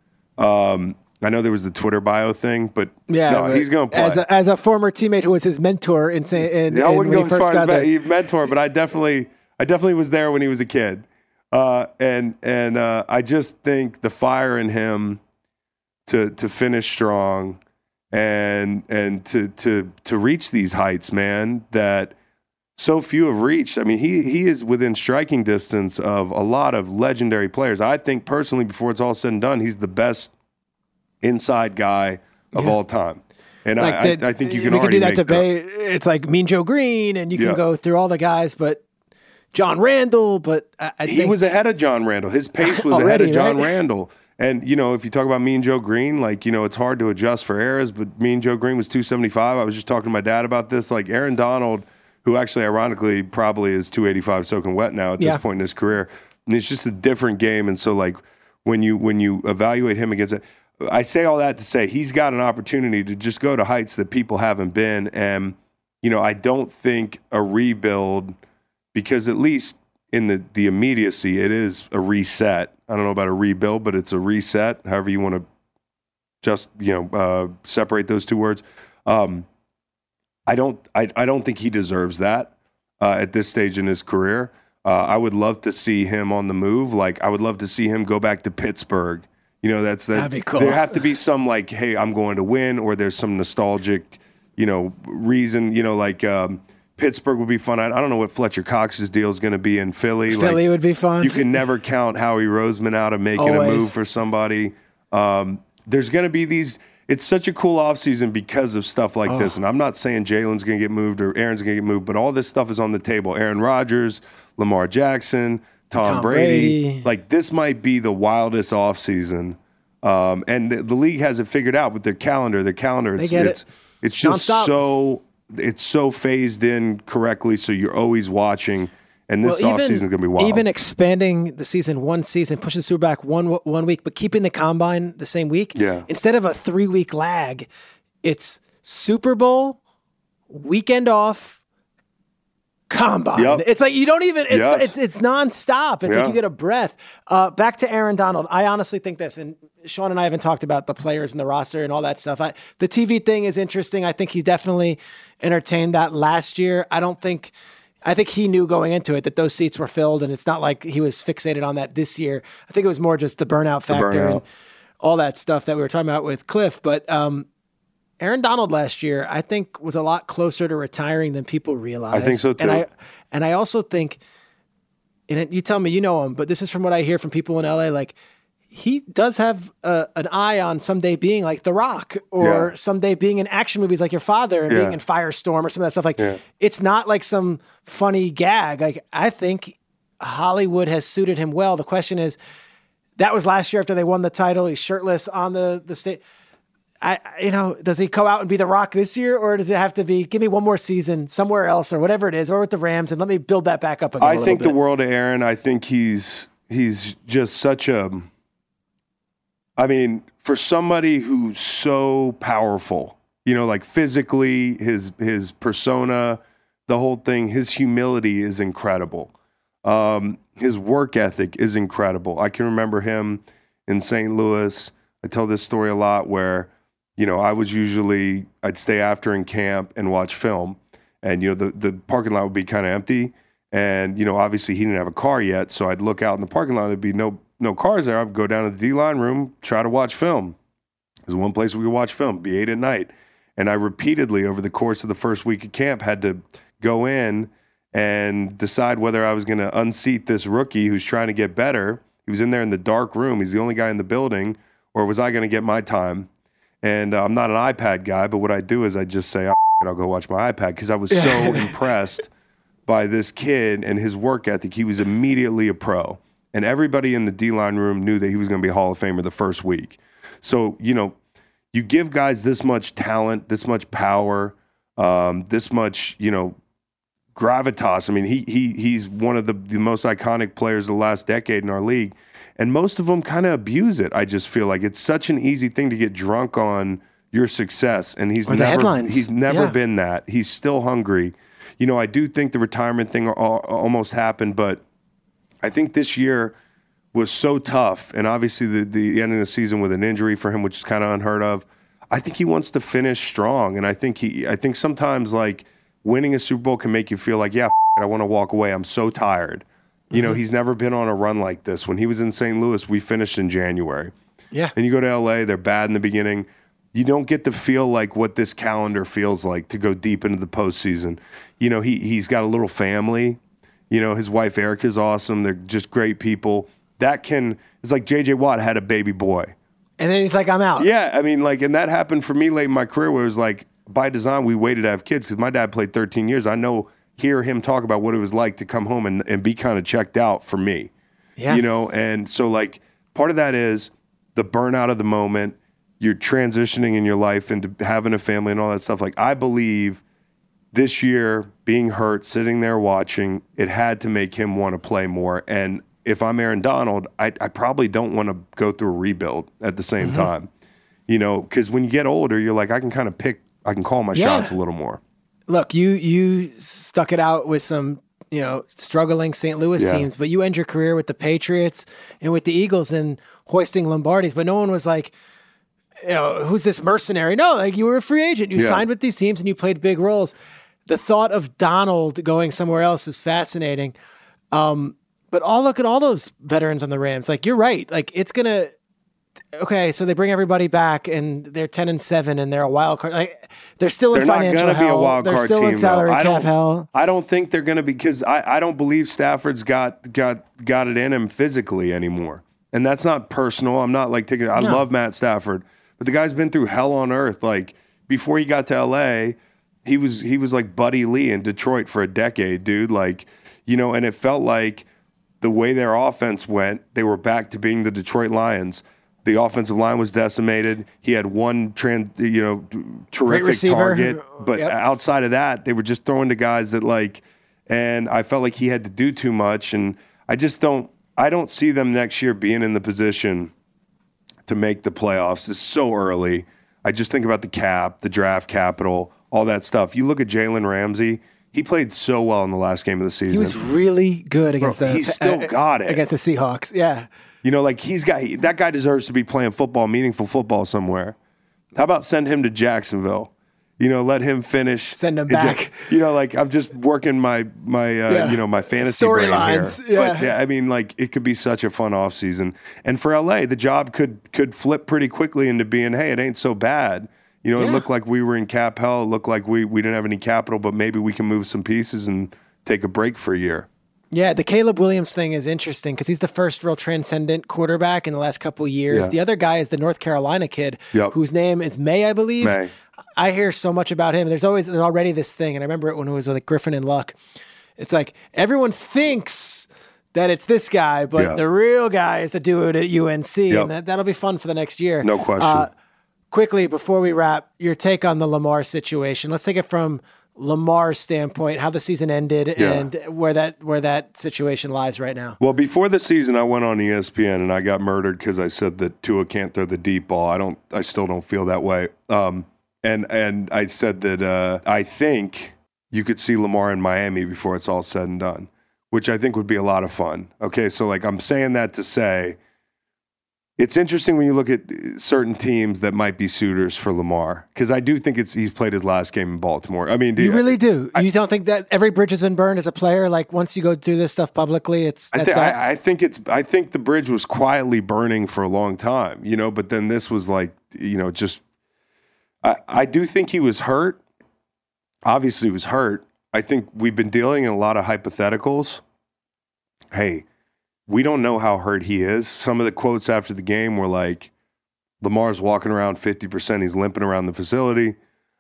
Um, I know there was the Twitter bio thing, but yeah, no, but he's going to play. as a, as a former teammate who was his mentor in Saint in, Yeah, I in wouldn't when go he as first far got as there. me- mentor, but I definitely, I definitely was there when he was a kid, uh, and and uh, I just think the fire in him to to finish strong, and and to to to reach these heights, man, that so few have reached. I mean, he he is within striking distance of a lot of legendary players. I think personally, before it's all said and done, he's the best inside guy of Yeah. all time. And Like I, the- I, I think you can we could already do that make the- debate. It's like Mean Joe Green, and you can Yeah. go through all the guys, but John Randall. But I, I he think was ahead of John Randall. His pace was ahead Already, of John right? Randall. And, you know, if you talk about Mean Joe Green, like, you know, it's hard to adjust for eras, but Mean Joe Green was two seventy-five. I was just talking to my dad about this. Like, Aaron Donald, who actually, ironically, probably is two eighty-five soaking wet now at Yeah. this point in his career. And it's just a different game. And so, like, when you when you evaluate him against it, I say all that to say he's got an opportunity to just go to heights that people haven't been. And, you know, I don't think a rebuild, because at least in the, the immediacy, it is a reset. I don't know about a rebuild, but it's a reset, however you want to just, you know, uh, separate those two words. Um, I don't I, I don't think he deserves that uh, at this stage in his career. Uh, I would love to see him on the move. Like, I would love to see him go back to Pittsburgh. You know, that's that. That'd be cool. There have to be some like, hey, I'm going to win, or there's some nostalgic, you know, reason. You know, like um, Pittsburgh would be fun. I, I don't know what Fletcher Cox's deal is going to be in Philly. Philly like, would be fun. You can never count Howie Roseman out of making a Always. move for somebody. Um, there's going to be these. It's such a cool offseason because of stuff like this. And I'm not saying Jalen's going to get moved or Aaron's going to get moved, but all this stuff is on the table. Aaron Rodgers, Lamar Jackson, Tom, Tom Brady. Brady. Like, this might be the wildest offseason. Um, and the, the league has it figured out with their calendar. Their calendar, it's, get it. it's, it's just Nonstop. so it's so phased in correctly, so you're always watching. And this Well, offseason is going to be wild. Even expanding the season one season, pushing the Super back one one week, but keeping the combine the same week. Yeah. Instead of a three week lag, it's Super Bowl, weekend off, combine. Yep. It's like you don't even. It's Yes. it's, it's nonstop. It's Yeah. like you get a breath. Uh, back to Aaron Donald. I honestly think this, and Sean and I haven't talked about the players and the roster and all that stuff. I, the T V thing is interesting. I think he definitely entertained that last year. I don't think. I think he knew going into it that those seats were filled, and it's not like he was fixated on that this year. I think it was more just the burnout factor burnout. and all that stuff that we were talking about with Cliff. But um, Aaron Donald last year, I think, was a lot closer to retiring than people realize. I think so, too. And I and I also think, and you tell me you know him, but this is from what I hear from people in L A, like, he does have a, an eye on someday being like The Rock or Yeah. someday being in action movies like your father and Yeah. being in Firestorm or some of that stuff. Like, Yeah. it's not like some funny gag. Like, I think Hollywood has suited him well. The question is, that was last year after they won the title. He's shirtless on the, the stage. I, you know, does he go out and be The Rock this year, or does it have to be, give me one more season somewhere else or whatever it is, or with the Rams, and let me build that back up again I a think little the bit. world of Aaron. I think he's he's just such a. I mean, for somebody who's so powerful, you know, like physically, his his persona, the whole thing, his humility is incredible. Um, his work ethic is incredible. I can remember him in Saint Louis. I tell this story a lot where, you know, I was usually, I'd stay after in camp and watch film. And, you know, the, the parking lot would be kind of empty. And, you know, obviously he didn't have a car yet. So I'd look out in the parking lot. There'd be no no cars there. I'd go down to the D-line room, try to watch film. There's one place we could watch film, be eight at night. And I repeatedly, over the course of the first week of camp, had to go in and decide whether I was going to unseat this rookie who's trying to get better. He was in there in the dark room. He's the only guy in the building. Or was I going to get my time? And uh, I'm not an iPad guy, but what I do is I just say, oh, I'll go watch my iPad, because I was so impressed by this kid and his work ethic. He was immediately a pro. And everybody in the D-line room knew that he was going to be a Hall of Famer the first week. So, you know, you give guys this much talent, this much power, um, this much, you know, gravitas. I mean, he he he's one of the, the most iconic players of the last decade in our league. And most of them kind of abuse it. I just feel like it's such an easy thing to get drunk on your success. And he's Or the never headlines. he's never Yeah. been that. He's still hungry. You know, I do think the retirement thing al- almost happened, but I think this year was so tough. And obviously the, the end of the season with an injury for him, which is kind of unheard of. I think he wants to finish strong. And I think he, I think sometimes like winning a Super Bowl can make you feel like, yeah, f- it, I want to walk away. I'm so tired. You know, he's never been on a run like this. When he was in Saint Louis, we finished in January. Yeah. And you go to L A, they're bad in the beginning. You don't get to feel like what this calendar feels like to go deep into the postseason. You know, he, he's got a little family. You know, his wife, Erica's awesome. They're just great people. That can, it's like J J Watt had a baby boy. And then he's like, I'm out. Yeah, I mean, like, and that happened for me late in my career where it was like, by design, we waited to have kids because my dad played thirteen years. I know, hear him talk about what it was like to come home and, and be kind of checked out for me. Yeah. You know, and so, like, part of that is the burnout of the moment. You're transitioning in your life into having a family and all that stuff. Like, I believe this year, being hurt, sitting there watching, it had to make him want to play more. And if I'm Aaron Donald, I, I probably don't want to go through a rebuild at the same Mm-hmm. time. You know, because when you get older, you're like, I can kind of pick, I can call my Yeah. shots a little more. Look, you you stuck it out with some, you know, struggling Saint Louis Yeah. teams, but you end your career with the Patriots and with the Eagles and hoisting Lombardis. But no one was like, you know, who's this mercenary? No, like you were a free agent. You Yeah. signed with these teams and you played big roles. The thought of Donald going somewhere else is fascinating. Um, but all look at all those veterans on the Rams. Like you're right. Like it's gonna. Okay, so they bring everybody back, and they're ten and seven, and they're a wild card. Like they're still in They're not financial going to be a hell. wild They're card still team. in salary though. I cap don't, hell. I don't think they're going to be, because I, I don't believe Stafford's got got got it in him physically anymore. And that's not personal. I'm not like taking. I No. love Matt Stafford, but the guy's been through hell on earth. Like before he got to L A, he was he was like Buddy Lee in Detroit for a decade, dude. Like you know, and it felt like the way their offense went, they were back to being the Detroit Lions. The offensive line was decimated. He had one, trans, you know, terrific receiver. target, but Yep. outside of that, they were just throwing to guys that like. And I felt like he had to do too much, and I just don't. I don't see them next year being in the position to make the playoffs. It's so early. I just think about the cap, the draft capital, all that stuff. You look at Jalen Ramsey. He played so well in the last game of the season. He was really good against Bro, the he's still uh, got it. against the Seahawks. Yeah. You know, like he's got he, that guy deserves to be playing football, meaningful football somewhere. How about send him to Jacksonville? You know, let him finish. Send him back. You know, like I'm just working my my uh, Yeah. you know my fantasy brain here. Storylines, yeah. But yeah, I mean, like it could be such a fun offseason. And for L A, the job could could flip pretty quickly into being, hey, it ain't so bad. You know, Yeah. it looked like we were in cap hell. It looked like we we didn't have any capital, but maybe we can move some pieces and take a break for a year. Yeah, the Caleb Williams thing is interesting because he's the first real transcendent quarterback in the last couple of years. Yeah. The other guy is the North Carolina kid, Yep. whose name is May, I believe. May. I hear so much about him. There's always there's already this thing, and I remember it when it was with like Griffin and Luck. It's like everyone thinks that it's this guy, but Yeah. the real guy is the dude at U N C, Yep. and that, that'll be fun for the next year. No question. Uh, quickly, before we wrap, your take on the Lamar situation. Let's take it from Lamar's standpoint, how the season ended, Yeah. and where that where that situation lies right now. Well, before the season, I went on E S P N and I got murdered because I said that Tua can't throw the deep ball. I don't. I still don't feel that way. Um, and and I said that uh, I think you could see Lamar in Miami before it's all said and done, which I think would be a lot of fun. Okay, so like I'm saying that to say, it's interesting when you look at certain teams that might be suitors for Lamar, because I do think it's he's played his last game in Baltimore. I mean, do You really do. you don't think that every bridge has been burned as a player? Like once you go through this stuff publicly, it's I, that, thi- that- I, I think it's. I think the bridge was quietly burning for a long time, you know. But then this was like, you know, just. I, I do think he was hurt. Obviously, he was hurt. I think we've been dealing in a lot of hypotheticals. Hey, we don't know how hurt he is. Some of the quotes after the game were like, "Lamar's walking around fifty percent. He's limping around the facility."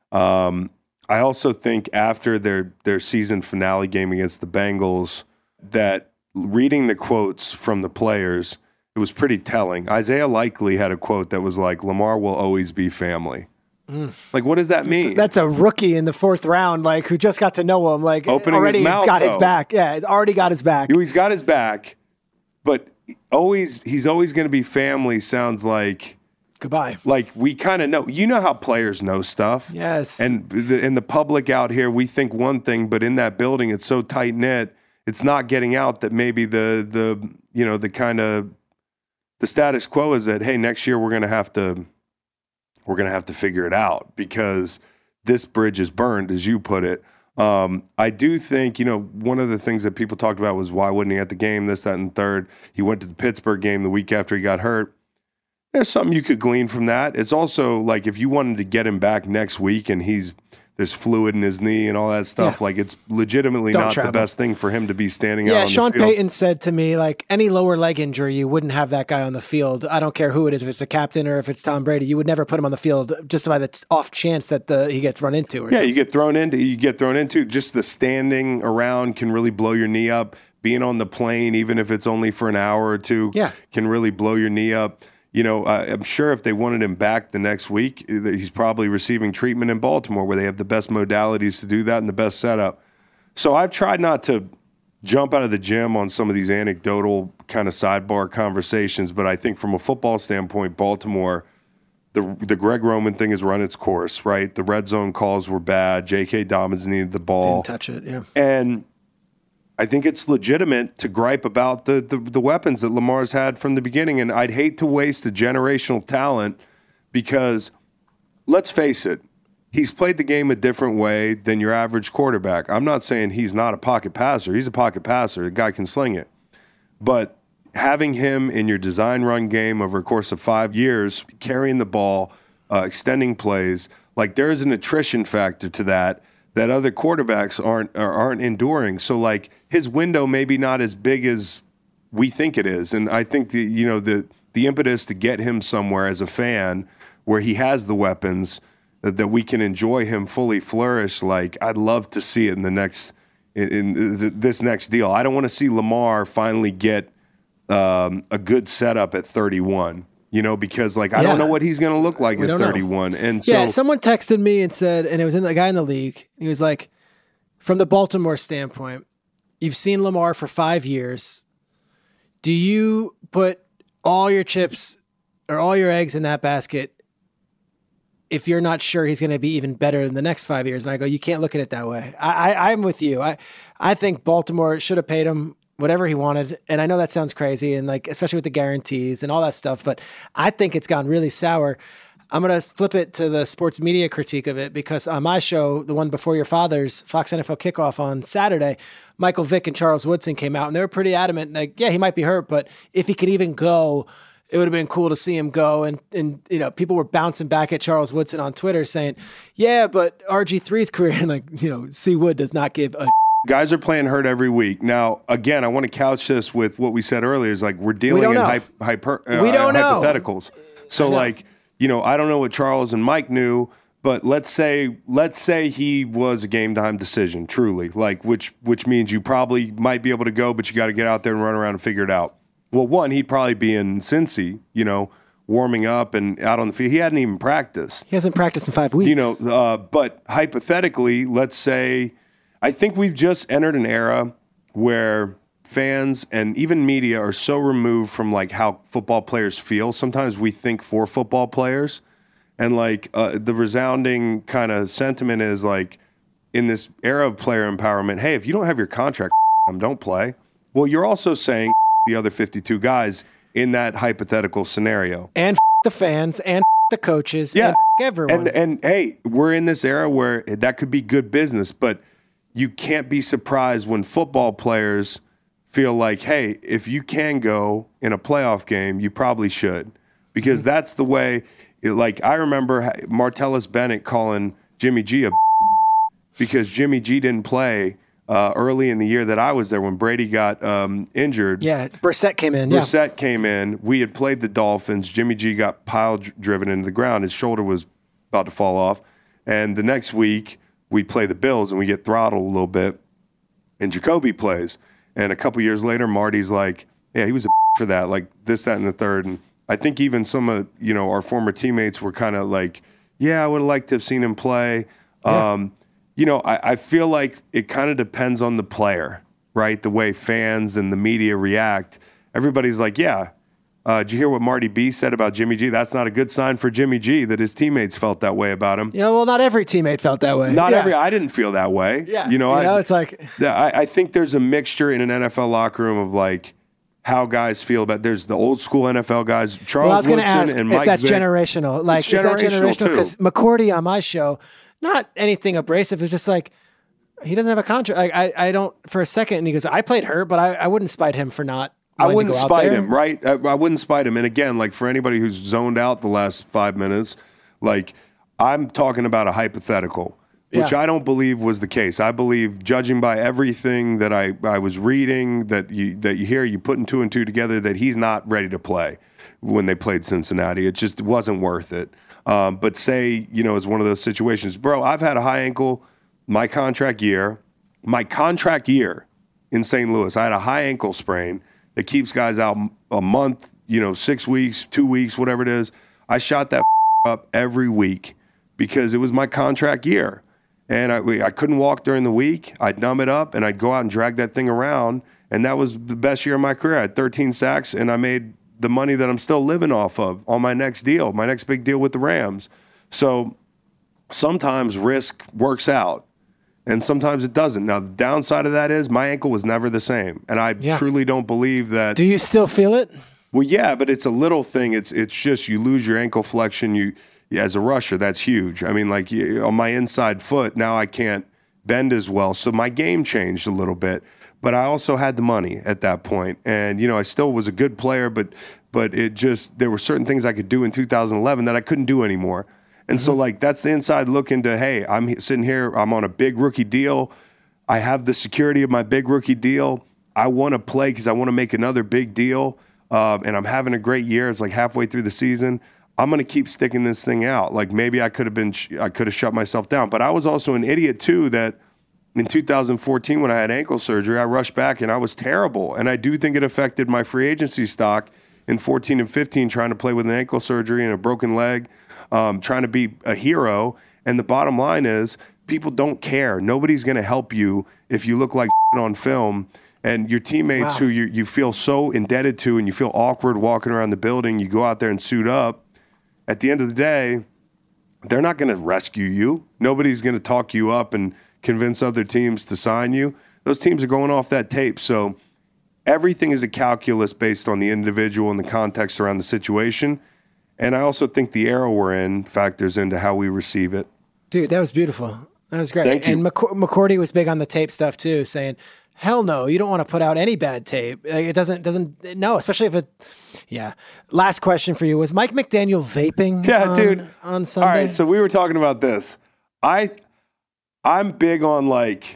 Um, I also think after their their season finale game against the Bengals, that reading the quotes from the players, it was pretty telling. Isaiah Likely had a quote that was like, "Lamar will always be family." Mm. Like, what does that mean? That's a rookie in the fourth round, like who just got to know him. Like Opening already his mouth, got his though. back. Yeah, it's already got his back. He's got his back, but always he's always going to be family. Sounds like goodbye. Like we kind of know. You know how players know stuff. Yes. And the, in the public out here, we think one thing, but in that building, it's so tight knit. It's not getting out that maybe the the you know the kind of the status quo is that, hey, next year we're going to have to we're going to have to figure it out because this bridge is burned, as you put it. Um, I do think, you know, one of the things that people talked about was why wasn't he at the game, this, that, and third. He went to the Pittsburgh game the week after he got hurt. There's something you could glean from that. It's also like if you wanted to get him back next week and he's there's fluid in his knee and all that stuff, Yeah. like it's legitimately Don't not travel. the best thing for him to be standing out Yeah, on Sean the field. Payton said to me, like, any lower leg injury, you wouldn't have that guy on the field. I don't care who it is, if it's the captain or if it's Tom Brady, you would never put him on the field just by the t- off chance that the he gets run into or Yeah, something. you get thrown into you get thrown into just the standing around can really blow your knee up. Being on the plane, even if it's only for an hour or two, Yeah. can really blow your knee up. You know, uh, I'm sure if they wanted him back the next week, uh, he's probably receiving treatment in Baltimore where they have the best modalities to do that and the best setup. So I've tried not to jump out of the gym on some of these anecdotal kind of sidebar conversations, but I think from a football standpoint, Baltimore, the the Greg Roman thing has run its course, right? The red zone calls were bad. J K. Dobbins needed the ball. Didn't touch it, yeah. And I think it's legitimate to gripe about the, the the weapons that Lamar's had from the beginning. And I'd hate to waste a generational talent because, let's face it, he's played the game a different way than your average quarterback. I'm not saying he's not a pocket passer. He's a pocket passer. The guy can sling it. But having him in your design run game over a course of five years, carrying the ball, uh, extending plays, like there is an attrition factor to that that other quarterbacks aren't aren't enduring. So like his window maybe not as big as we think it is. And I think the you know the the impetus to get him somewhere as a fan where he has the weapons that, that we can enjoy him fully flourish, like I'd love to see it in the next in, in this next deal. I don't want to see Lamar finally get um, a good setup at thirty-one. You know, because like I Yeah. don't know what he's going to look like We at don't know. thirty-one. And so Yeah, someone texted me and said, and it was in the guy in the league. He was like, from the Baltimore standpoint, you've seen Lamar for five years. Do you put all your chips or all your eggs in that basket if you're not sure he's going to be even better in the next five years. And I go, you can't look at it that way. I, I, I'm with you. I, I think Baltimore should have paid him whatever he wanted. And I know that sounds crazy, and like, especially with the guarantees and all that stuff, but I think it's gone really sour. I'm going to flip it to the sports media critique of it, because on my show, the one before your father's, Fox N F L Kickoff on Saturday, Michael Vick and Charles Woodson came out and they were pretty adamant. Like, yeah, he might be hurt, but if he could even go, it would have been cool to see him go. And, and you know, people were bouncing back at Charles Woodson on Twitter saying, yeah, but R G three's career, and like, you know, C. Wood does not give a Guys are playing hurt every week. Now, again, I want to couch this with what we said earlier, is like we're dealing we in know. hyper, hyper, uh, we don't hypotheticals. Know. So like, you know, I don't know what Charles and Mike knew, but let's say let's say he was a game time decision, truly, like which which means you probably might be able to go, but you got to get out there and run around and figure it out. Well, one, he'd probably be in Cincy, you know, warming up and out on the field. He hadn't even practiced. He hasn't practiced in five weeks. You know, uh, but hypothetically, let's say, I think we've just entered an era where fans and even media are so removed from like how football players feel. Sometimes we think for football players, and like uh, the resounding kind of sentiment is like, in this era of player empowerment, hey, if you don't have your contract, don't play. Well, you're also saying the other fifty-two guys in that hypothetical scenario, and the fans and the coaches, yeah, and everyone. And, and hey, we're in this era where that could be good business, but you can't be surprised when football players feel like, hey, if you can go in a playoff game, you probably should. Because mm-hmm. that's the way, it, like, I remember Martellus Bennett calling Jimmy G a because Jimmy G didn't play uh, early in the year that I was there when Brady got um, injured. Yeah, Brissett came in. Brissett yeah. came in. We had played the Dolphins. Jimmy G got pile-driven into the ground. His shoulder was about to fall off. And the next week, we play the Bills and we get throttled a little bit, and Jacoby plays. And a couple years later, Marty's like, yeah, he was a for that, like this, that, and the third. And I think even some of, you know, our former teammates were kind of like, yeah, I would have liked to have seen him play. Yeah. Um, you know, I, I feel like it kind of depends on the player, right? The way fans and the media react. Everybody's like, yeah, Uh, did you hear what Marty B said about Jimmy G? That's not a good sign for Jimmy G that his teammates felt that way about him. Yeah, well, not every teammate felt that way. Not yeah. every. I didn't feel that way. Yeah, you know, you know I, it's like I, I think there's a mixture in an N F L locker room of like how guys feel about. There's the old school N F L guys, Charles well, I was Woodson ask and if Mike that's Vick. generational. Like, It's is that generational, generational? Because McCourty on my show, not anything abrasive. It's just like he doesn't have a contract. Like, I, I don't for a second. And he goes, I played hurt, but I, I wouldn't spite him for not. I wouldn't spite there. him, right? I, I wouldn't spite him. And again, like for anybody who's zoned out the last five minutes, like I'm talking about a hypothetical, which Yeah. I don't believe was the case. I believe, judging by everything that I, I was reading, that you that you hear, you putting two and two together, that he's not ready to play when they played Cincinnati. It just wasn't worth it. Um, but say, you know, it's one of those situations, bro, I've had a high ankle my contract year, my contract year in Saint Louis. I had a high ankle sprain that keeps guys out a month, you know, six weeks, two weeks, whatever it is. I shot that up every week because it was my contract year. And I, I couldn't walk during the week. I'd numb it up, and I'd go out and drag that thing around. And that was the best year of my career. I had thirteen sacks, and I made the money that I'm still living off of on my next deal, my next big deal with the Rams. So sometimes risk works out, and sometimes it doesn't. Now, the downside of that is my ankle was never the same, and I Yeah. truly don't believe that. Do you still feel it? Well, yeah, but it's a little thing. It's it's just you lose your ankle flexion. You as a rusher, that's huge. I mean, like you, on my inside foot, now I can't bend as well. So my game changed a little bit. But I also had the money at that point, and you know, I still was a good player. But but it just there were certain things I could do in two thousand eleven that I couldn't do anymore. And so, like, that's the inside look into, hey, I'm he- sitting here, I'm on a big rookie deal. I have the security of my big rookie deal. I want to play because I want to make another big deal. Um, and I'm having a great year. It's like halfway through the season. I'm going to keep sticking this thing out. Like, maybe I could have been, sh- I could have shut myself down. But I was also an idiot, too, that in two thousand fourteen, when I had ankle surgery, I rushed back and I was terrible. And I do think it affected my free agency stock in fourteen and fifteen, trying to play with an ankle surgery and a broken leg. Um, trying to be a hero. And the bottom line is people don't care. Nobody's going to help you if you look like on film. And your teammates Wow. who you, you feel so indebted to and you feel awkward walking around the building, you go out there and suit up. At the end of the day, they're not going to rescue you. Nobody's going to talk you up and convince other teams to sign you. Those teams are going off that tape. So everything is a calculus based on the individual and the context around the situation. And I also think the era we're in factors into how we receive it. Dude, that was beautiful. That was great. Thank you. And McC- McCourty was big on the tape stuff too, saying, hell no, you don't want to put out any bad tape. Like, it doesn't, doesn't, no, especially if it, yeah. Last question for you. Was Mike McDaniel vaping Yeah, on, dude. on Sunday? All right, so we were talking about this. I, I'm big on like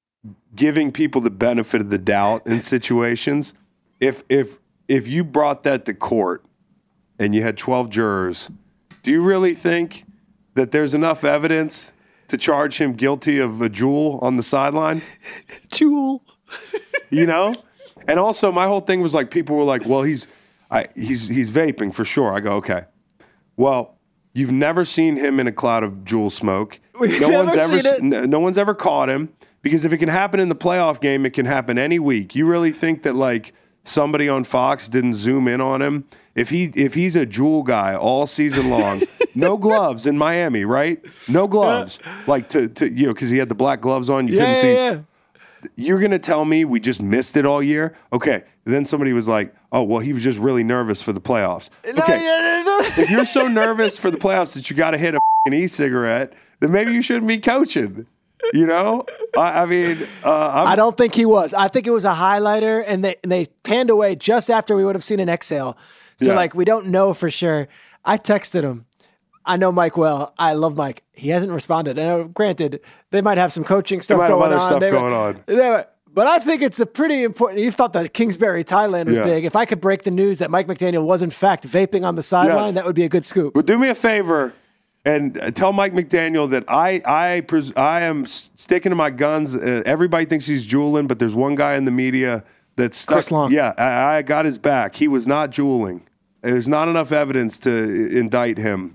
giving people the benefit of the doubt in situations. If if if you brought that to court and you had twelve jurors, do you really think that there's enough evidence to charge him guilty of a jewel on the sideline? Jewel. You know? And also my whole thing was like, people were like, well, he's I, he's he's vaping for sure. I go, okay. Well, you've never seen him in a cloud of jewel smoke. We've no never one's ever seen it. n- no one's ever caught him, because if it can happen in the playoff game, it can happen any week. You really think that like somebody on Fox didn't zoom in on him? If he if he's a jewel guy all season long, no gloves in Miami, right? No gloves, like to to you know, because he had the black gloves on, you Yeah, couldn't yeah, see. yeah. You're going to tell me we just missed it all year? Okay. Then somebody was like, oh, well, he was just really nervous for the playoffs. Okay. If you're so nervous for the playoffs that you got to hit a f***ing e-cigarette, then maybe you shouldn't be coaching. You know? I, I mean, uh, I'm, I don't think he was. I think it was a highlighter, and they and they panned away just after we would have seen an exhale. So, Yeah. like, we don't know for sure. I texted him. I know Mike well. I love Mike. He hasn't responded. And granted, they might have some coaching stuff might have going other on. stuff They going were- on. they were- but I think it's a pretty important. You thought that Kingsbury, Thailand was Yeah. big. If I could break the news that Mike McDaniel was in fact vaping on the sideline, Yes. that would be a good scoop. But do me a favor and uh, tell Mike McDaniel that I I pres- I am s- sticking to my guns. Uh, everybody thinks he's jeweling, but there's one guy in the media that's stuck. Chris Long. Yeah, I, I got his back. He was not jeweling. There's not enough evidence to indict him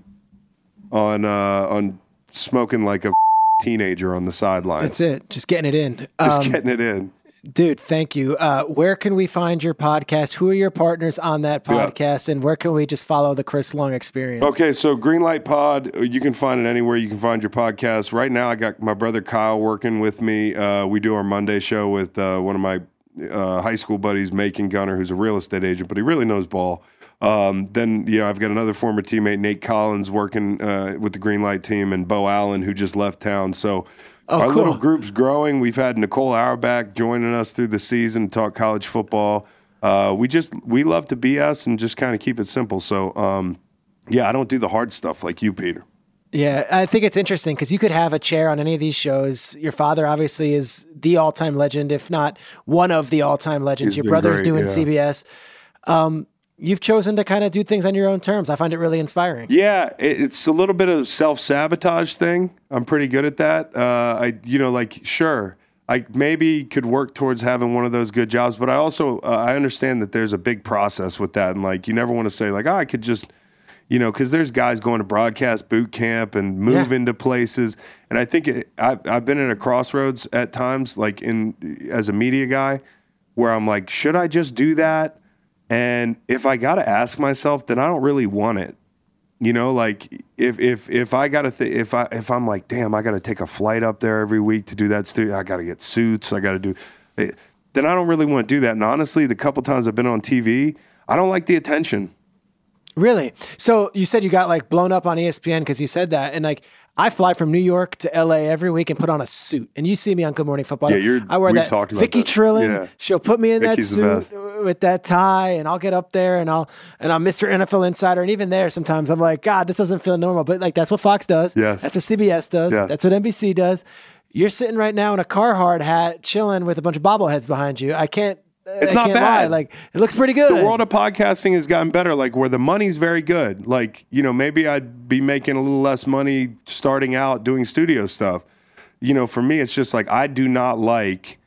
on uh, on smoking like a teenager on the sideline. That's it. Just getting it in. Just Um, getting it in. Dude, thank you. Uh, where can we find your podcast? Who are your partners on that Yeah. podcast? And where can we just follow the Chris Long experience? Okay, so Greenlight Pod, you can find it anywhere you can find your podcast. Right now, I got my brother Kyle working with me. Uh, we do our Monday show with uh, one of my uh, high school buddies, Macon Gunner, who's a real estate agent, but he really knows ball. Um, then, you know, I've got another former teammate, Nate Collins, working uh, with the Greenlight team, and Bo Allen, who just left town. So Oh, our cool. little group's growing. We've had Nicole Auerbach joining us through the season, talk college football. Uh, we just we love to B S and just kind of keep it simple. So, um, yeah, I don't do the hard stuff like you, Peter. Yeah, I think it's interesting because you could have a chair on any of these shows. Your father obviously is the all-time legend, if not one of the all-time legends. He's Your been brother's great, doing yeah. C B S. Um, you've chosen to kind of do things on your own terms. I find it really inspiring. Yeah, it, it's a little bit of self-sabotage thing. I'm pretty good at that. Uh, I, you know, like, sure, I maybe could work towards having one of those good jobs, but I also, uh, I understand that there's a big process with that. And like, you never want to say like, oh, I could just, you know, because there's guys going to broadcast boot camp and move Yeah. into places. And I think it, I, I've been at a crossroads at times, like in as a media guy, where I'm like, should I just do that? And if I got to ask myself, then I don't really want it. You know, like if if if I got to th- if I if I'm like, damn, I got to take a flight up there every week to do that studio. I got to get suits. I got to do. Then I don't really want to do that. And honestly, the couple times I've been on T V, I don't like the attention. Really? So you said you got like blown up on E S P N because you said that. And like, I fly from New York to L A every week and put on a suit. And you see me on Good Morning Football. Yeah, you're- I wear we've that. talked about Vicky that. Trillin, Yeah. she'll put me in Vicky's the that best. suit with that tie, and I'll get up there and I'll and I'm Mister N F L Insider. And even there, sometimes I'm like, God, this doesn't feel normal. But like, that's what Fox does. Yes. That's what C B S does. Yeah. That's what N B C does. You're sitting right now in a Carhartt hat, chilling with a bunch of bobbleheads behind you. I can't. It's I not can't bad. lie. Like, it looks pretty good. The world of podcasting has gotten better, like where the money's very good. Like, you know, maybe I'd be making a little less money starting out doing studio stuff. You know, for me, it's just like I do not like,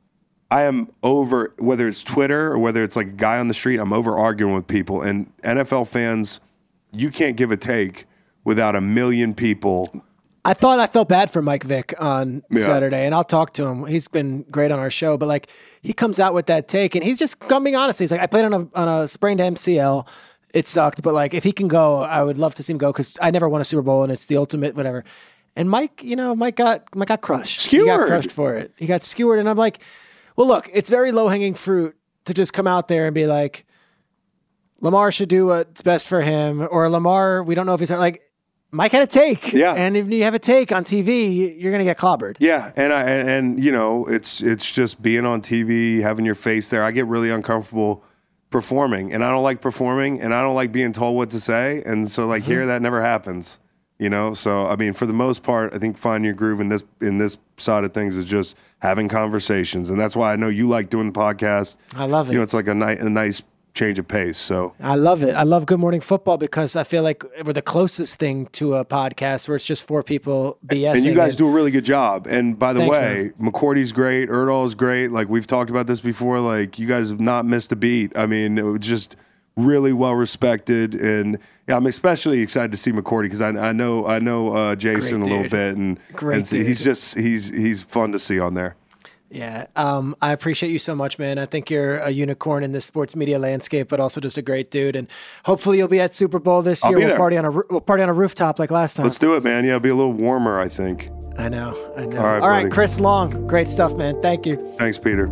I am over, whether it's Twitter or whether it's like a guy on the street, I'm over arguing with people. And N F L fans, you can't give a take without a million people. I thought I felt bad for Mike Vick on Yeah. Saturday, and I'll talk to him. He's been great on our show, but like he comes out with that take, and he's just being honest. He's like, I played on a on a sprained M C L. it sucked. But like, if he can go, I would love to see him go because I never won a Super Bowl and it's the ultimate whatever. And Mike, you know, Mike got Mike got crushed. Skewered. He got crushed for it. He got skewered. And I'm like, well, look, it's very low hanging fruit to just come out there and be like, Lamar should do what's best for him, or Lamar, we don't know if he's like. Mike had a take. Yeah. And if you have a take on T V, you're going to get clobbered. Yeah. And, I, and, and, you know, it's it's just being on T V, having your face there. I get really uncomfortable performing, and I don't like performing, and I don't like being told what to say. And so, like, mm-hmm. here, that never happens, you know? So, I mean, for the most part, I think finding your groove in this in this side of things is just having conversations. And that's why I know you like doing the podcast. I love it. You know, it's like a, ni- a nice change of pace. So I love it. I love Good Morning Football because I feel like we're the closest thing to a podcast where it's just four people BSing. And you guys do a really good job. And by the Thanks, way, man. McCourty's great. Erdal's great. Like, we've talked about this before. Like, you guys have not missed a beat. I mean, it was just really well respected. And yeah, I'm especially excited to see McCourty because I, I know I know uh, Jason a little bit, and, great and dude. he's just he's he's fun to see on there. Yeah, um, I appreciate you so much, man. I think you're a unicorn in this sports media landscape, but also just a great dude. And hopefully, you'll be at Super Bowl this I'll year. be We'll there. party on a we'll party on a rooftop like last time. Let's do it, man. Yeah, it'll be a little warmer, I think. I know, I know. All right, All right, buddy. Chris Long, great stuff, man. Thank you. Thanks, Peter.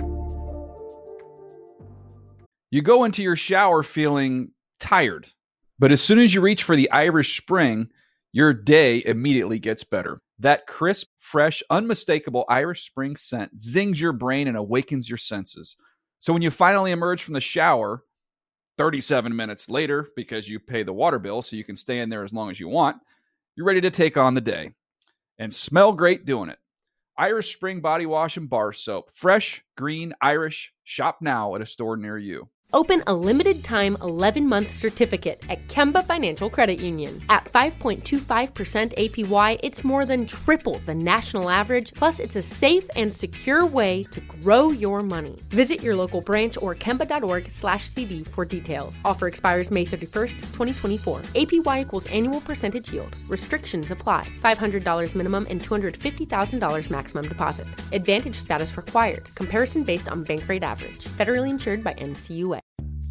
You go into your shower feeling tired, but as soon as you reach for the Irish Spring, your day immediately gets better. That crisp, fresh, unmistakable Irish Spring scent zings your brain and awakens your senses. So when you finally emerge from the shower, thirty-seven minutes later, because you pay the water bill so you can stay in there as long as you want, you're ready to take on the day and smell great doing it. Irish Spring Body Wash and Bar Soap. Fresh, green, Irish. Shop now at a store near you. Open a limited-time eleven-month certificate at Kemba Financial Credit Union. At five point two five percent A P Y, it's more than triple the national average, plus it's a safe and secure way to grow your money. Visit your local branch or kemba.org slash CD for details. Offer expires May thirty-first, twenty twenty-four. A P Y equals annual percentage yield. Restrictions apply. five hundred dollars minimum and two hundred fifty thousand dollars maximum deposit. Advantage status required. Comparison based on bank rate average. Federally insured by N C U A.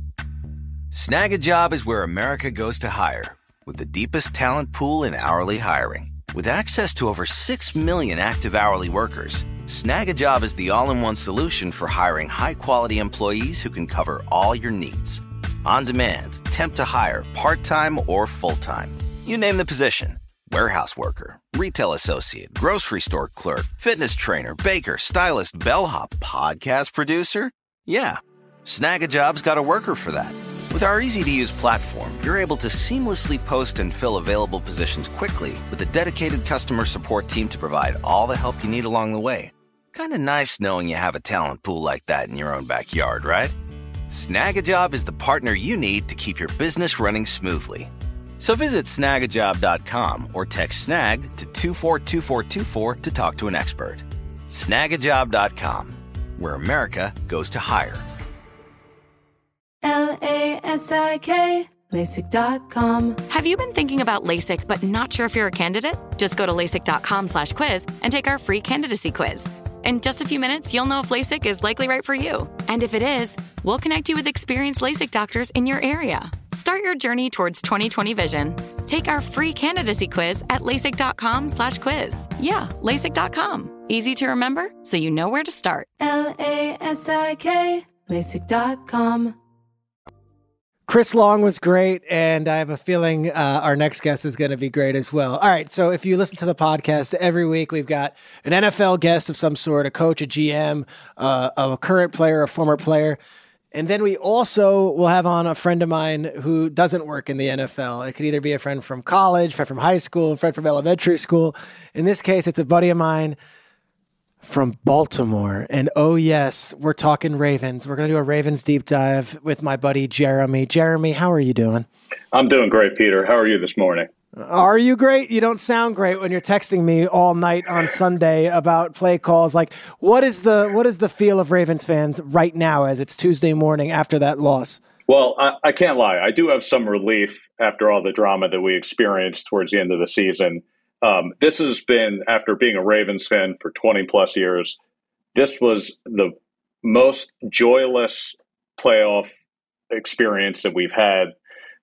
Snag a Job is where America goes to hire, with the deepest talent pool in hourly hiring. With access to over six million active hourly workers, Snag a Job is the all-in-one solution for hiring high-quality employees who can cover all your needs. On demand, temp to hire, part-time or full-time. You name the position. Warehouse worker, retail associate, grocery store clerk, fitness trainer, baker, stylist, bellhop, podcast producer. Yeah, Snag a Job's got a worker for that. With our easy-to-use platform, you're able to seamlessly post and fill available positions quickly with a dedicated customer support team to provide all the help you need along the way. Kind of nice knowing you have a talent pool like that in your own backyard, right? Snag a Job is the partner you need to keep your business running smoothly. So visit snag a job dot com or text SNAG to two four two four two four to talk to an expert. snag a job dot com, where America goes to hire. L A S I K, LASIK dot com. Have you been thinking about LASIK but not sure if you're a candidate? Just go to LASIK dot com slash quiz and take our free candidacy quiz. In just a few minutes, you'll know if LASIK is likely right for you. And if it is, we'll connect you with experienced LASIK doctors in your area. Start your journey towards twenty twenty vision. Take our free candidacy quiz at LASIK dot com slash quiz. Yeah, LASIK dot com. Easy to remember, so you know where to start. L A S I K, LASIK dot com. Chris Long was great, and I have a feeling uh, our next guest is going to be great as well. All right, so if you listen to the podcast every week, we've got an N F L guest of some sort, a coach, a G M, uh, a current player, a former player, and then we also will have on a friend of mine who doesn't work in the N F L. It could either be a friend from college, friend from high school, a friend from elementary school. In this case, it's a buddy of mine from Baltimore. And oh yes, we're talking Ravens. We're going to do a Ravens deep dive with my buddy Jeremy. Jeremy, how are you doing? I'm doing great, Peter. How are you this morning? Are you great? You don't sound great when you're texting me all night on Sunday about play calls. Like, what is the what is the feel of Ravens fans right now as it's Tuesday morning after that loss? Well, I, I can't lie. I do have some relief after all the drama that we experienced towards the end of the season. Um, this has been, after being a Ravens fan for twenty plus years, this was the most joyless playoff experience that we've had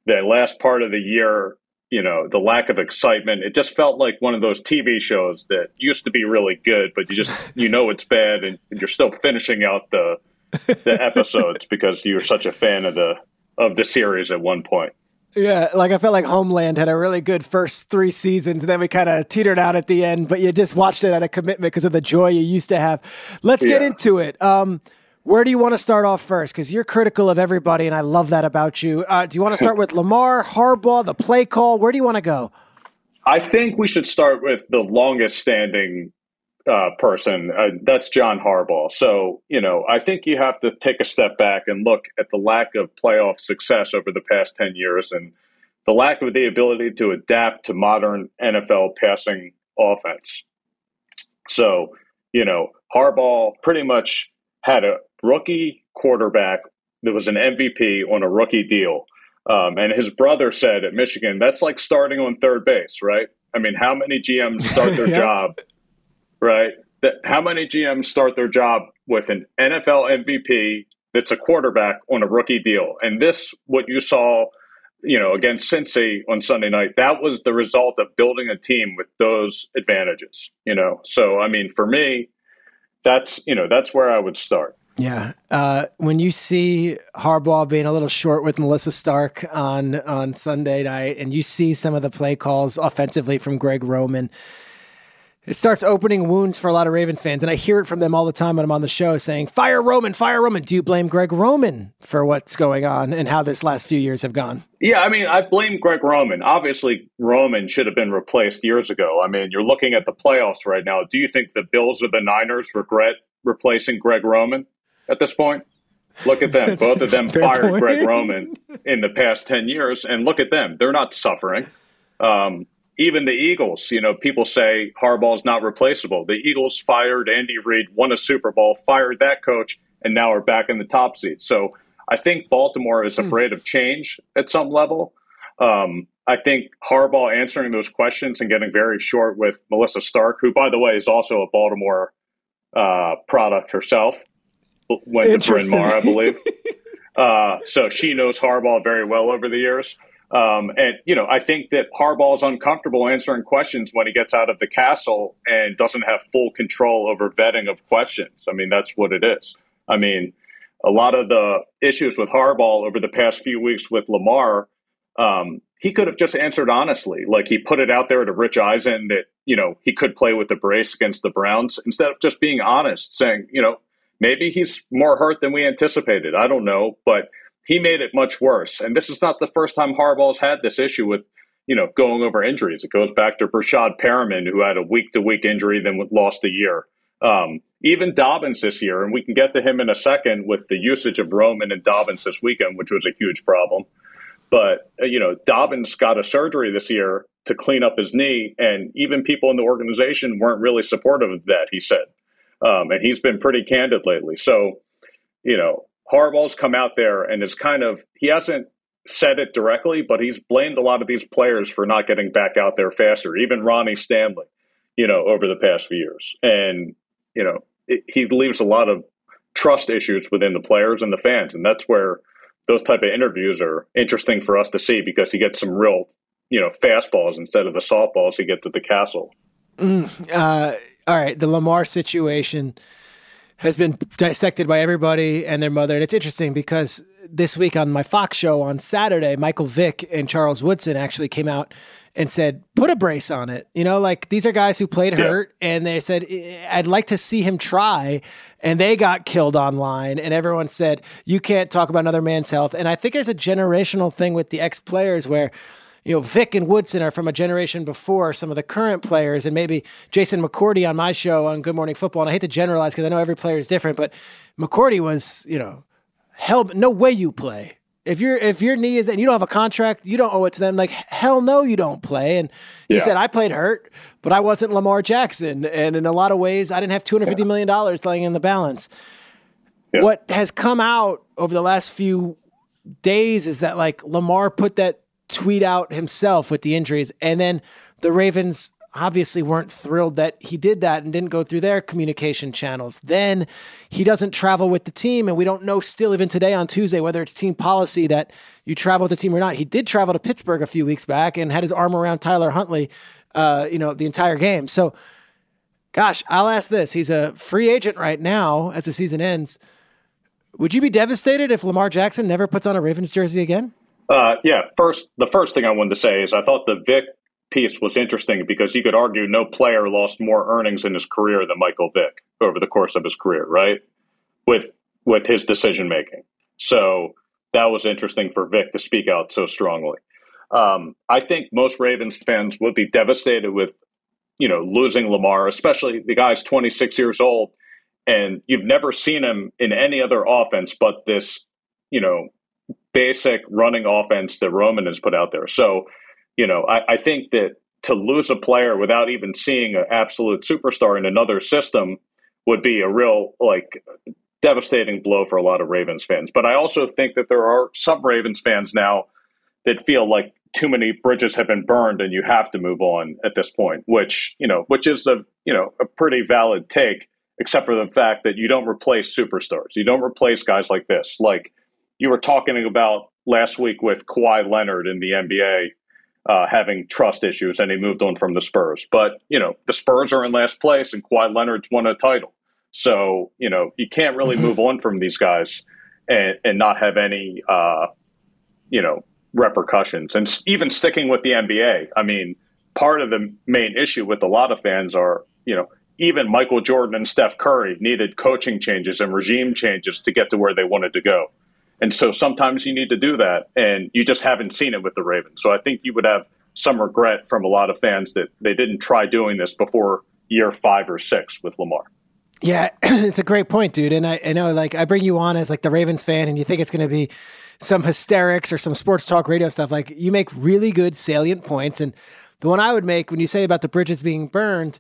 the last part of the year, you know, the lack of excitement, it just felt like one of those T V shows that used to be really good, but you just, you know, it's bad and you're still finishing out the the episodes because you're such a fan of the of the series at one point. Yeah, like I felt like Homeland had a really good first three seasons, and then we kind of teetered out at the end, but you just watched it out of commitment because of the joy you used to have. Let's get yeah. into it. Um, where do you want to start off first? Because you're critical of everybody, and I love that about you. Uh, do you want to start with Lamar, Harbaugh, the play call? Where do you want to go? I think we should start with the longest standing uh, person. Uh, that's John Harbaugh. So, you know, I think you have to take a step back and look at the lack of playoff success over the past ten years and the lack of the ability to adapt to modern N F L passing offense. So, you know, Harbaugh pretty much had a rookie quarterback that was an M V P on a rookie deal. Um, and his brother said at Michigan, that's like starting on third base, right? I mean, how many G Ms start their yeah. job, right? That, how many G Ms start their job with an N F L M V P that's a quarterback on a rookie deal? And this, what you saw, you know, against Cincy on Sunday night, that was the result of building a team with those advantages, you know? So, I mean, for me, that's, you know, that's where I would start. Yeah. Uh, when you see Harbaugh being a little short with Melissa Stark on, on Sunday night, and you see some of the play calls offensively from Greg Roman, it starts opening wounds for a lot of Ravens fans. And I hear it from them all the time when I'm on the show saying, fire Roman, fire Roman. Do you blame Greg Roman for what's going on and how this last few years have gone? Yeah, I mean, I blame Greg Roman. Obviously, Roman should have been replaced years ago. I mean, you're looking at the playoffs right now. Do you think the Bills or the Niners regret replacing Greg Roman at this point? Look at them. Both of them fired point. Greg Roman in the past ten years, and look at them. They're not suffering. Um, even the Eagles, you know, people say Harbaugh's not replaceable. The Eagles fired Andy Reid, won a Super Bowl, fired that coach, and now are back in the top seat. So I think Baltimore is afraid of change at some level. Um, I think Harbaugh answering those questions and getting very short with Melissa Stark, who, by the way, is also a Baltimore uh, product herself, went to Bryn Mawr, I believe. uh, so she knows Harbaugh very well over the years. Um, and, you know, I think that Harbaugh is uncomfortable answering questions when he gets out of the castle and doesn't have full control over vetting of questions. I mean, that's what it is. I mean, a lot of the issues with Harbaugh over the past few weeks with Lamar, um, he could have just answered honestly. Like, he put it out there to Rich Eisen that, you know, he could play with the brace against the Browns, instead of just being honest, saying, you know, maybe he's more hurt than we anticipated. I don't know, but he made it much worse. And this is not the first time Harbaugh's had this issue with, you know, going over injuries. It goes back to Brashad Perriman, who had a week-to-week injury, then lost a year. Um, even Dobbins this year, and we can get to him in a second with the usage of Roman and Dobbins this weekend, which was a huge problem. But, you know, Dobbins got a surgery this year to clean up his knee, and even people in the organization weren't really supportive of that, he said. Um, and he's been pretty candid lately. So, you know, Harbaugh's come out there and is kind of, he hasn't said it directly, but he's blamed a lot of these players for not getting back out there faster, even Ronnie Stanley, you know, over the past few years. And, you know, it, he leaves a lot of trust issues within the players and the fans. And that's where those type of interviews are interesting for us to see, because he gets some real, you know, fastballs instead of the softballs he gets at the castle. Mm, uh, all right. The Lamar situation has been dissected by everybody and their mother. And it's interesting because this week on my Fox show on Saturday, Michael Vick and Charles Woodson actually came out and said, put a brace on it. You know, like, these are guys who played yeah. hurt, and they said, I'd like to see him try. And they got killed online, and everyone said, you can't talk about another man's health. And I think there's a generational thing with the ex-players where, you know, Vic and Woodson are from a generation before some of the current players, and maybe Jason McCourty on my show on Good Morning Football. And I hate to generalize because I know every player is different, but McCourty was, you know, hell, no way you play. If your if your knee is, and you don't have a contract, you don't owe it to them. Like, hell no, you don't play. And he yeah. said, I played hurt, but I wasn't Lamar Jackson. And in a lot of ways, I didn't have two hundred fifty yeah. million dollars laying in the balance. Yeah. What has come out over the last few days is that, like, Lamar put that tweet out himself with the injuries, and then the Ravens obviously weren't thrilled that he did that and didn't go through their communication channels. Then he doesn't travel with the team, and we don't know still even today on Tuesday whether it's team policy that you travel with the team or not. He did travel to Pittsburgh a few weeks back and had his arm around Tyler Huntley, uh, you know, the entire game. So, gosh, I'll ask this. He's a free agent right now as the season ends. Would you be devastated if Lamar Jackson never puts on a Ravens jersey again? Uh, yeah, first, the first thing I wanted to say is I thought the Vic piece was interesting because you could argue no player lost more earnings in his career than Michael Vick over the course of his career, right? With with his decision making. So that was interesting for Vic to speak out so strongly. Um, I think most Ravens fans would be devastated with, you know, losing Lamar, especially the guy's twenty-six years old, and you've never seen him in any other offense but this, you know, basic running offense that Roman has put out there. So, you know, I, I think that to lose a player without even seeing an absolute superstar in another system would be a real, like, devastating blow for a lot of Ravens fans. But I also think that there are some Ravens fans now that feel like too many bridges have been burned and you have to move on at this point, which, you know, which is a, you know, a pretty valid take, except for the fact that you don't replace superstars. You don't replace guys like this. Like you were talking about last week with Kawhi Leonard in the N B A, Uh, having trust issues, and he moved on from the Spurs. But, you know, the Spurs are in last place, and Kawhi Leonard's won a title. So, you know, you can't really move on from these guys and, and not have any, uh, you know, repercussions. And even sticking with the N B A, I mean, part of the main issue with a lot of fans are, you know, even Michael Jordan and Steph Curry needed coaching changes and regime changes to get to where they wanted to go. And so sometimes you need to do that, and you just haven't seen it with the Ravens. So I think you would have some regret from a lot of fans that they didn't try doing this before year five or six with Lamar. Yeah, it's a great point, dude. And I, I know, like, I bring you on as like the Ravens fan, and you think it's going to be some hysterics or some sports talk radio stuff. Like, you make really good salient points. And the one I would make when you say about the bridges being burned,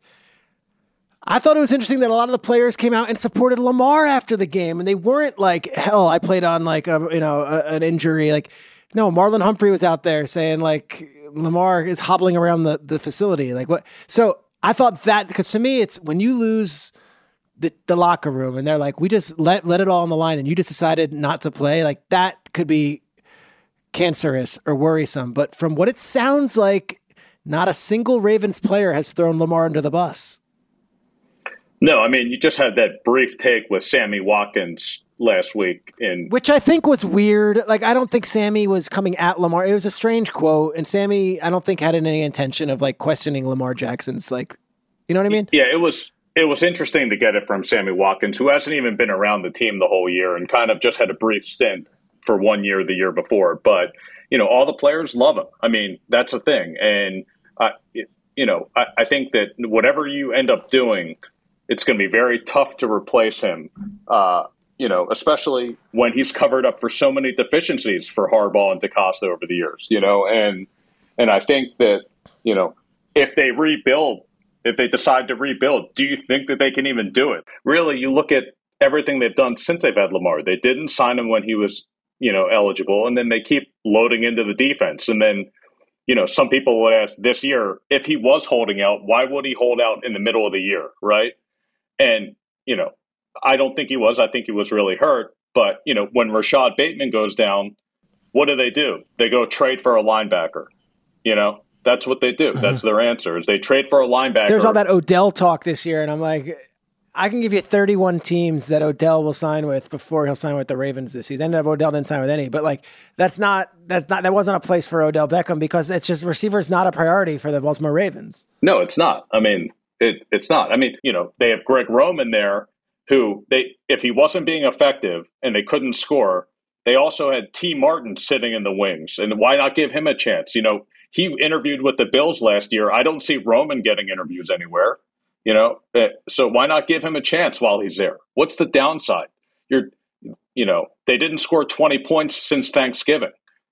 I thought it was interesting that a lot of the players came out and supported Lamar after the game, and they weren't like, hell, I played on like a, you know, a, an injury. Like, no, Marlon Humphrey was out there saying like Lamar is hobbling around the, the facility. Like what? So I thought that, because to me, it's when you lose the, the locker room and they're like, we just let, let it all on the line and you just decided not to play. Like that could be cancerous or worrisome. But from what it sounds like, not a single Ravens player has thrown Lamar under the bus. No, I mean, you just had that brief take with Sammy Watkins last week. in Which I think was weird. Like, I don't think Sammy was coming at Lamar. It was a strange quote. And Sammy, I don't think had any intention of like questioning Lamar Jackson's, like, you know what I mean? Yeah, it was it was interesting to get it from Sammy Watkins, who hasn't even been around the team the whole year and kind of just had a brief stint for one year the year before. But, you know, all the players love him. I mean, that's the thing. And, uh, it, you know, I, I think that whatever you end up doing, it's going to be very tough to replace him, uh, you know, especially when he's covered up for so many deficiencies for Harbaugh and DeCosta over the years, you know, and and I think that, you know, if they rebuild, if they decide to rebuild, do you think that they can even do it? Really, you look at everything they've done since they've had Lamar. They didn't sign him when he was, you know, eligible, and then they keep loading into the defense. And then, you know, some people would ask this year, if he was holding out, why would he hold out in the middle of the year, right? And, you know, I don't think he was. I think he was really hurt. But, you know, when Rashad Bateman goes down, what do they do? They go trade for a linebacker. You know, that's what they do. That's their answer, is they trade for a linebacker. There's all that Odell talk this year, and I'm like, I can give you thirty-one teams that Odell will sign with before he'll sign with the Ravens this season. Ended up Odell didn't sign with any, but like that's not that's not that wasn't a place for Odell Beckham because it's just receiver's not a priority for the Baltimore Ravens. No, it's not. I mean, it, it's not. I mean, you know, they have Greg Roman there, who they if he wasn't being effective and they couldn't score, they also had T. Martin sitting in the wings, and why not give him a chance? You know, he interviewed with the Bills last year. I don't see Roman getting interviews anywhere. You know, so why not give him a chance while he's there? What's the downside? You're, you know, they didn't score twenty points since Thanksgiving.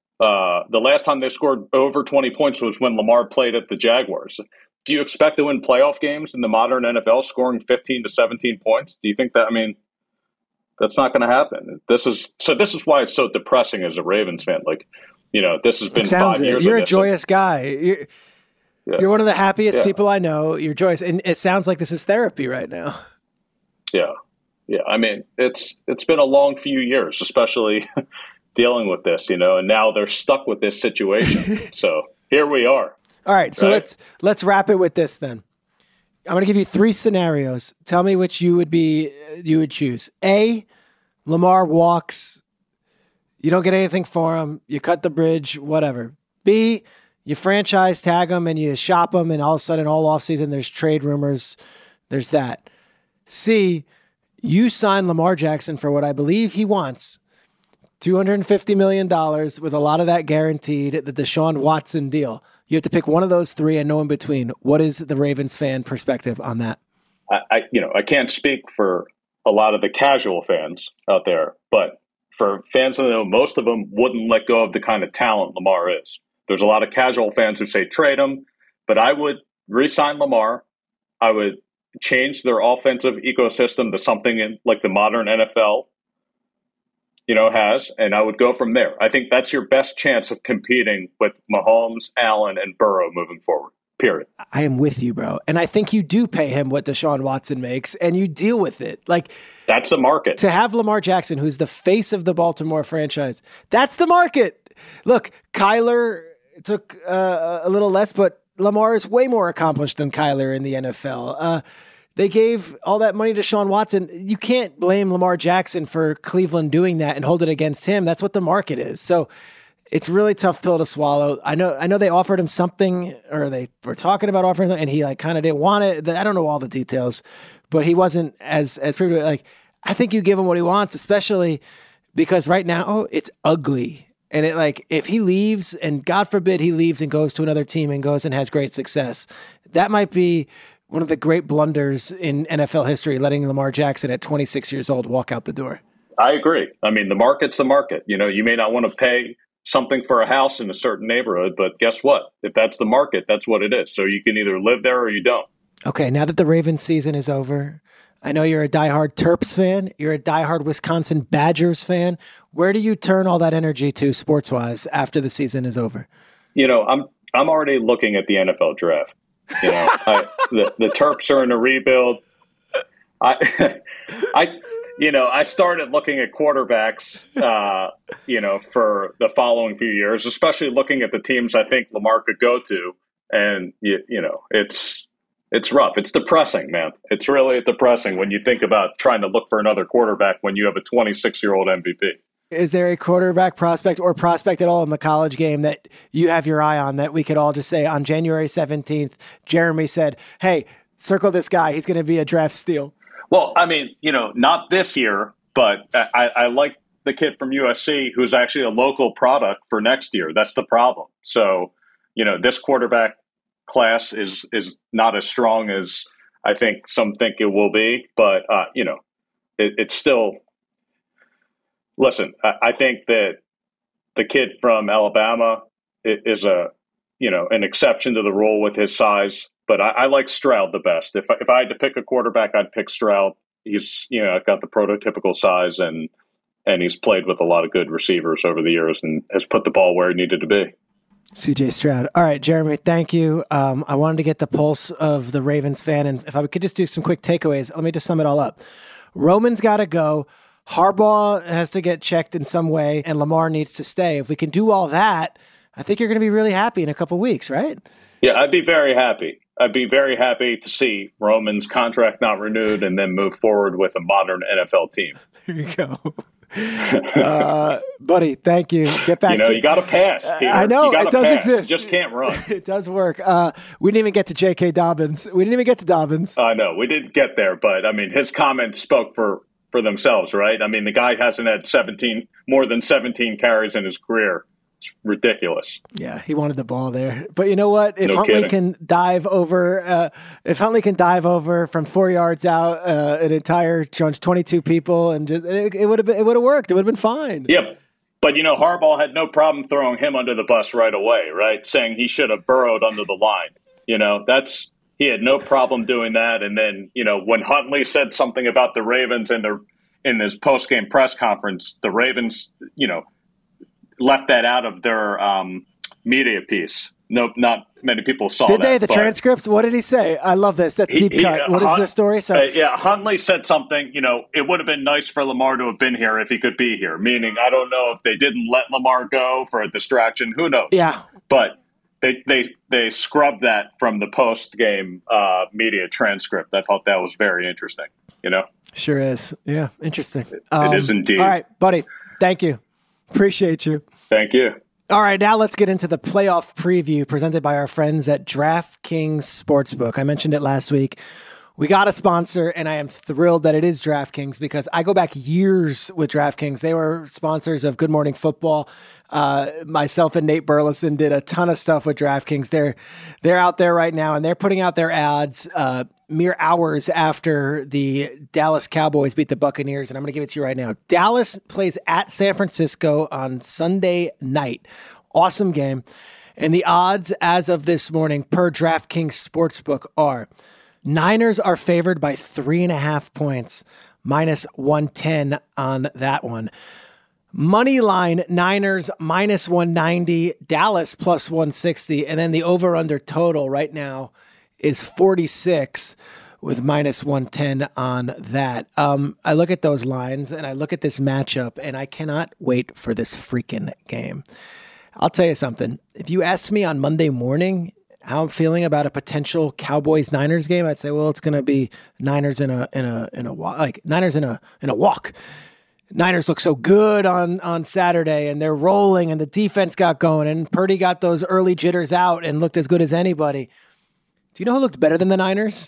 Uh, the last time they scored over twenty points was when Lamar played at the Jaguars. Do you expect to win playoff games in the modern N F L scoring fifteen to seventeen points? Do you think that, I mean, that's not going to happen. This is, so this is why it's so depressing as a Ravens fan. Like, you know, this has been It sounds five it. years. You're of a joyous guy. You're, Yeah. You're one of the happiest yeah. people I know. You're joyous. And it sounds like this is therapy right now. Yeah. Yeah. I mean, it's it's been a long few years, especially dealing with this, you know, and now they're stuck with this situation. So here we are. All right. So right? let's let's wrap it with this then. I'm going to give you three scenarios. Tell me which you would be you would choose. A, Lamar walks. You don't get anything for him. You cut the bridge, whatever. B, you franchise tag him and you shop him, and all of a sudden, all offseason, there's trade rumors. There's that. C, you sign Lamar Jackson for what I believe he wants, two hundred fifty million dollars, with a lot of that guaranteed, the Deshaun Watson deal. You have to pick one of those three and no in between. What is the Ravens fan perspective on that? I, I you know, I can't speak for a lot of the casual fans out there, but for fans that know, most of them wouldn't let go of the kind of talent Lamar is. There's a lot of casual fans who say trade him, but I would re-sign Lamar. I would change their offensive ecosystem to something in like the modern N F L, you know, has, and I would go from there. I think that's your best chance of competing with Mahomes, Allen, and Burrow moving forward, period. I am with you, bro. And I think you do pay him what Deshaun Watson makes, and you deal with it. Like, that's the market. To have Lamar Jackson, who's the face of the Baltimore franchise, that's the market. Look, Kyler took uh, a little less, but Lamar is way more accomplished than Kyler in the N F L. Uh, they gave all that money to Deshaun Watson. You can't blame Lamar Jackson for Cleveland doing that and hold it against him. That's what the market is. So it's a really tough pill to swallow. I know I know they offered him something, or they were talking about offering something, and he like kind of didn't want it. I don't know all the details, but he wasn't as, as pretty. Like, I think you give him what he wants, especially because right now it's ugly. And it like, if he leaves, and God forbid he leaves and goes to another team and goes and has great success, that might be one of the great blunders in N F L history, letting Lamar Jackson at twenty-six years old walk out the door. I agree. I mean, the market's the market. You know, you may not want to pay something for a house in a certain neighborhood, but guess what? If that's the market, that's what it is. So you can either live there or you don't. Okay, now that the Ravens season is over, I know you're a diehard Terps fan. You're a diehard Wisconsin Badgers fan. Where do you turn all that energy to sports-wise after the season is over? You know, I'm I'm already looking at the N F L draft. You know, I, the the Terps are in a rebuild. I, I, you know, I started looking at quarterbacks. Uh, you know, for the following few years, especially looking at the teams I think Lamar could go to, and you, you know, it's. It's rough. It's depressing, man. It's really depressing when you think about trying to look for another quarterback when you have a twenty-six-year-old M V P. Is there a quarterback prospect or prospect at all in the college game that you have your eye on that we could all just say on January seventeenth, Jeremy said, hey, circle this guy. He's going to be a draft steal. Well, I mean, you know, not this year, but I, I like the kid from U S C who's actually a local product for next year. That's the problem. So, you know, this quarterback class is is not as strong as I think some think it will be, but uh, you know, it, it's still. Listen, I, I think that the kid from Alabama is a you know an exception to the rule with his size, but I, I like Stroud the best. If if I had to pick a quarterback, I'd pick Stroud. He's you know got the prototypical size, and and he's played with a lot of good receivers over the years and has put the ball where it needed to be. C J Stroud. All right, Jeremy, thank you. Um, I wanted to get the pulse of the Ravens fan, and if I could just do some quick takeaways, let me just sum it all up. Roman's got to go. Harbaugh has to get checked in some way, and Lamar needs to stay. If we can do all that, I think you're going to be really happy in a couple weeks, right? Yeah, I'd be very happy. I'd be very happy to see Roman's contract not renewed and then move forward with a modern N F L team. There you go. uh, buddy, thank you. Get back. You know, to, you got to pass. Peter. I know it does pass. exist. You just can't run. It does work. Uh, we didn't even get to J K. Dobbins. We didn't even get to Dobbins. I know we didn't get there, but I mean, his comments spoke for for themselves, right? I mean, the guy hasn't had seventeen more than seventeen carries in his career. It's ridiculous. Yeah, he wanted the ball there. But you know what? If no Huntley kidding. can dive over, uh, if Huntley can dive over from four yards out, uh, an entire twenty-two people, and just it, it would have it would have worked. It would have been fine. Yep. But you know, Harbaugh had no problem throwing him under the bus right away, right? Saying he should have burrowed under the line. You know, that's he had no problem doing that. And then you know, when Huntley said something about the Ravens in the in his post game press conference, the Ravens, you know. left that out of their um, media piece. Nope, not many people saw did that. Did they? The but transcripts? What did he say? I love this. That's deep he, cut. He, what Hunt, is the story? So uh, yeah, Huntley said something, you know, it would have been nice for Lamar to have been here if he could be here. Meaning, I don't know if they didn't let Lamar go for a distraction. Who knows? Yeah. But they they they scrubbed that from the post-game uh, media transcript. I thought that was very interesting, you know? Sure is. Yeah, interesting. It, um, it is indeed. All right, buddy. Thank you. Appreciate you. Thank you. All right, now let's get into the playoff preview presented by our friends at DraftKings Sportsbook. I mentioned it last week. We got a sponsor, and I am thrilled that it is DraftKings because I go back years with DraftKings. They were sponsors of Good Morning Football. Uh, myself and Nate Burleson did a ton of stuff with DraftKings. They're they're out there right now, and they're putting out their ads uh, mere hours after the Dallas Cowboys beat the Buccaneers. And I'm going to give it to you right now. Dallas plays at San Francisco on Sunday night. Awesome game. And the odds as of this morning per DraftKings Sportsbook are Niners are favored by three and a half points, minus one ten on that one. Money line, Niners minus one ninety, Dallas plus one sixty, and then the over-under total right now is forty-six with minus one ten on that. Um, I look at those lines, and I look at this matchup, and I cannot wait for this freaking game. I'll tell you something. If you asked me on Monday morning how I'm feeling about a potential Cowboys-Niners game, I'd say, well, it's going to be Niners in a in a in a walk, like Niners in a in a walk. Niners look so good on, on Saturday, and they're rolling, and the defense got going, and Purdy got those early jitters out and looked as good as anybody. Do you know who looked better than the Niners?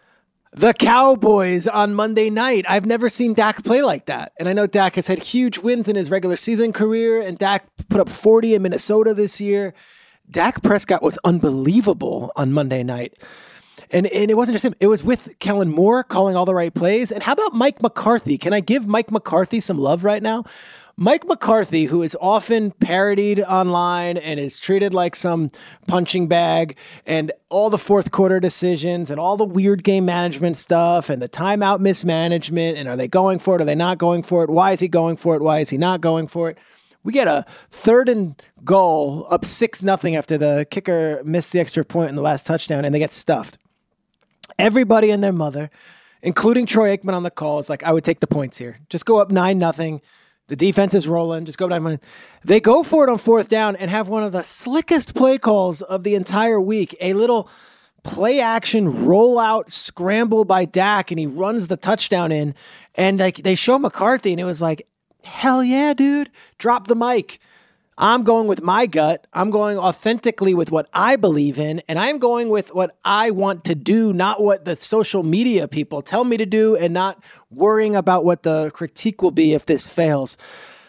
The Cowboys on Monday night. I've never seen Dak play like that. And I know Dak has had huge wins in his regular season career, and Dak put up forty in Minnesota this year. Dak Prescott was unbelievable on Monday night. And, and it wasn't just him. It was with Kellen Moore calling all the right plays. And how about Mike McCarthy? Can I give Mike McCarthy some love right now? Mike McCarthy, who is often parodied online and is treated like some punching bag, and all the fourth quarter decisions and all the weird game management stuff and the timeout mismanagement, and are they going for it? Are they not going for it? Why is he going for it? Why is he not going for it? We get a third and goal up six nothing after the kicker missed the extra point in the last touchdown, and they get stuffed. Everybody and their mother, including Troy Aikman on the call, is like, I would take the points here. Just go up nine nothing. The defense is rolling. Just go up nine nothing. They go for it on fourth down and have one of the slickest play calls of the entire week. A little play action rollout scramble by Dak, and he runs the touchdown in. And like they show McCarthy, and it was like, hell yeah, dude. Drop the mic. I'm going with my gut. I'm going authentically with what I believe in, and I'm going with what I want to do, not what the social media people tell me to do, and not worrying about what the critique will be if this fails.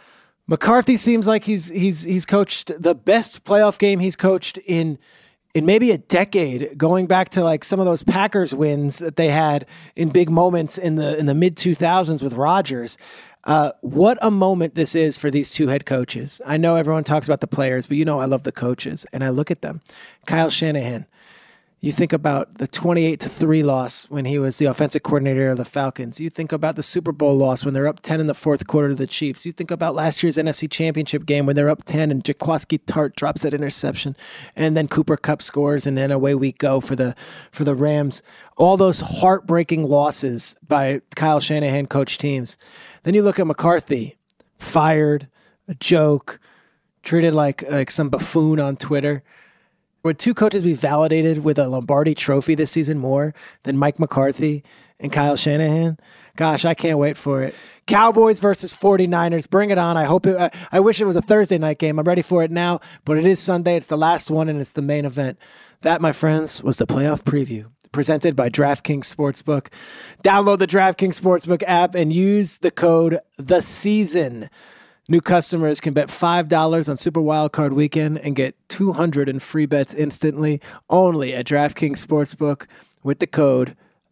McCarthy seems like he's he's he's coached the best playoff game he's coached in in maybe a decade, going back to like some of those Packers wins that they had in big moments in the in the mid two thousands with Rodgers. Uh, what a moment this is for these two head coaches. I know everyone talks about the players, but you know I love the coaches, and I look at them. Kyle Shanahan, you think about the twenty-eight to three loss when he was the offensive coordinator of the Falcons. You think about the Super Bowl loss when they're up ten in the fourth quarter to the Chiefs. You think about last year's N F C Championship game when they're up ten and Jaquiski Tartt drops that interception, and then Cooper Kupp scores, and then away we go for the for the Rams. All those heartbreaking losses by Kyle Shanahan coach teams. Then you look at McCarthy, fired, a joke, treated like like some buffoon on Twitter. Would two coaches be validated with a Lombardi trophy this season more than Mike McCarthy and Kyle Shanahan? Gosh, I can't wait for it. Cowboys versus forty-niners. Bring it on. I hope it, I, I wish it was a Thursday night game. I'm ready for it now, but it is Sunday. It's the last one, and it's the main event. That, my friends, was the playoff preview, presented by DraftKings Sportsbook. Download the DraftKings Sportsbook app and use the code THESEASON. New customers can bet five dollars on Super Wildcard Weekend and get two hundred in free bets instantly, only at DraftKings Sportsbook with the code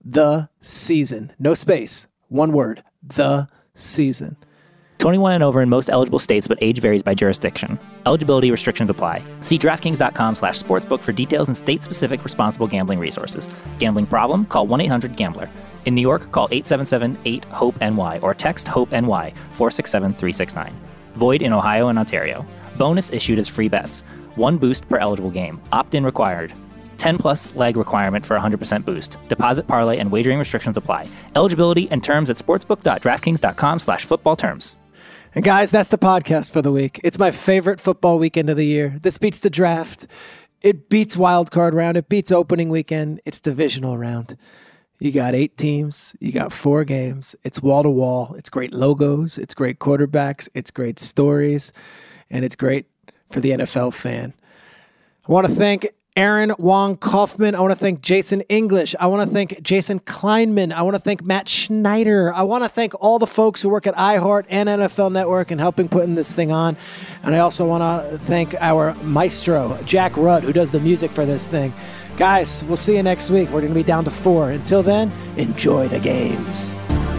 THESEASON. No space, one word, THESEASON. twenty-one and over in most eligible states, but age varies by jurisdiction. Eligibility restrictions apply. See DraftKings.com slash sportsbook for details and state-specific responsible gambling resources. Gambling problem? Call one eight hundred gambler. In New York, call eight seven seven eight hope N Y or text HOPE-N Y four six seven three six nine. Void in Ohio and Ontario. Bonus issued as free bets. One boost per eligible game. Opt-in required. ten plus leg requirement for one hundred percent boost. Deposit, parlay, and wagering restrictions apply. Eligibility and terms at sportsbook.draftkings.com slash football terms. And guys, that's the podcast for the week. It's my favorite football weekend of the year. This beats the draft. It beats wild card round. It beats opening weekend. It's divisional round. You got eight teams. You got four games. It's wall to wall. It's great logos. It's great quarterbacks. It's great stories. And it's great for the N F L fan. I want to thank Aaron Wong Kaufman. I want to thank Jason English. I want to thank Jason Kleinman. I want to thank Matt Schneider. I want to thank all the folks who work at iHeart and N F L Network and helping putting this thing on. And I also want to thank our maestro, Jack Rudd, who does the music for this thing. Guys, we'll see you next week. We're going to be down to four. Until then, enjoy the games.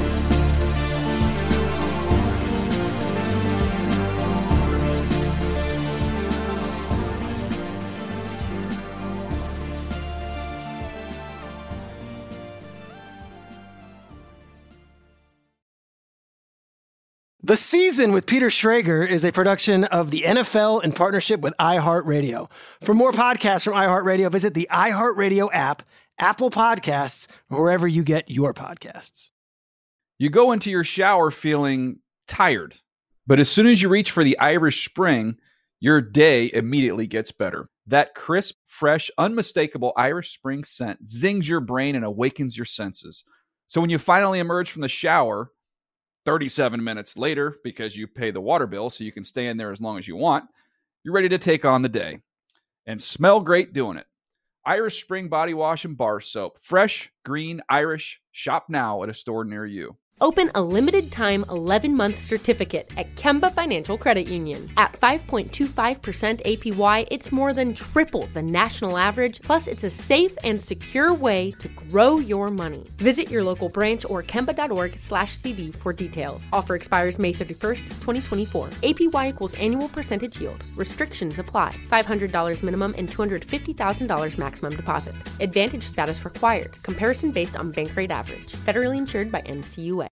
The Season with Peter Schrager is a production of the N F L in partnership with iHeartRadio. For more podcasts from iHeartRadio, visit the iHeartRadio app, Apple Podcasts, or wherever you get your podcasts. You go into your shower feeling tired, but as soon as you reach for the Irish Spring, your day immediately gets better. That crisp, fresh, unmistakable Irish Spring scent zings your brain and awakens your senses. So when you finally emerge from the shower thirty-seven minutes later, because you pay the water bill so you can stay in there as long as you want, you're ready to take on the day and smell great doing it. Irish Spring Body Wash and Bar Soap. Fresh, green, Irish. Shop now at a store near you. Open a limited-time eleven-month certificate at Kemba Financial Credit Union. At five point two five percent A P Y, it's more than triple the national average, plus it's a safe and secure way to grow your money. Visit your local branch or kemba.org slash CD for details. Offer expires May thirty-first, twenty twenty-four. A P Y equals annual percentage yield. Restrictions apply. five hundred dollars minimum and two hundred fifty thousand dollars maximum deposit. Advantage status required. Comparison based on bank rate average. Federally insured by N C U A.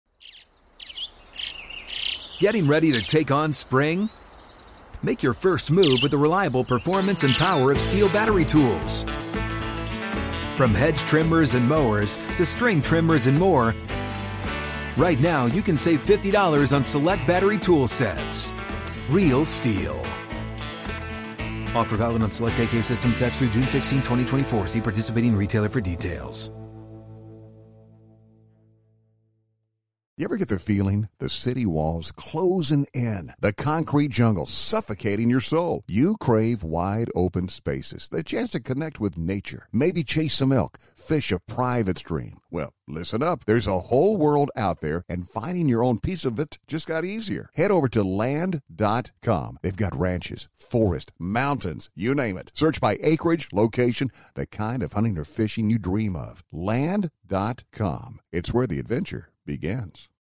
Getting ready to take on spring? Make your first move with the reliable performance and power of Steel battery tools. From hedge trimmers and mowers to string trimmers and more, right now you can save fifty dollars on select battery tool sets. Real Steel. Offer valid on select A K system sets through June sixteenth, twenty twenty-four. See participating retailer for details. You ever get the feeling the city walls closing in, the concrete jungle suffocating your soul? You crave wide open spaces, the chance to connect with nature, maybe chase some elk, fish a private stream. Well, listen up. There's a whole world out there, and finding your own piece of it just got easier. Head over to land dot com. They've got ranches, forest, mountains, you name it. Search by acreage, location, the kind of hunting or fishing you dream of. land dot com. It's where the adventure begins.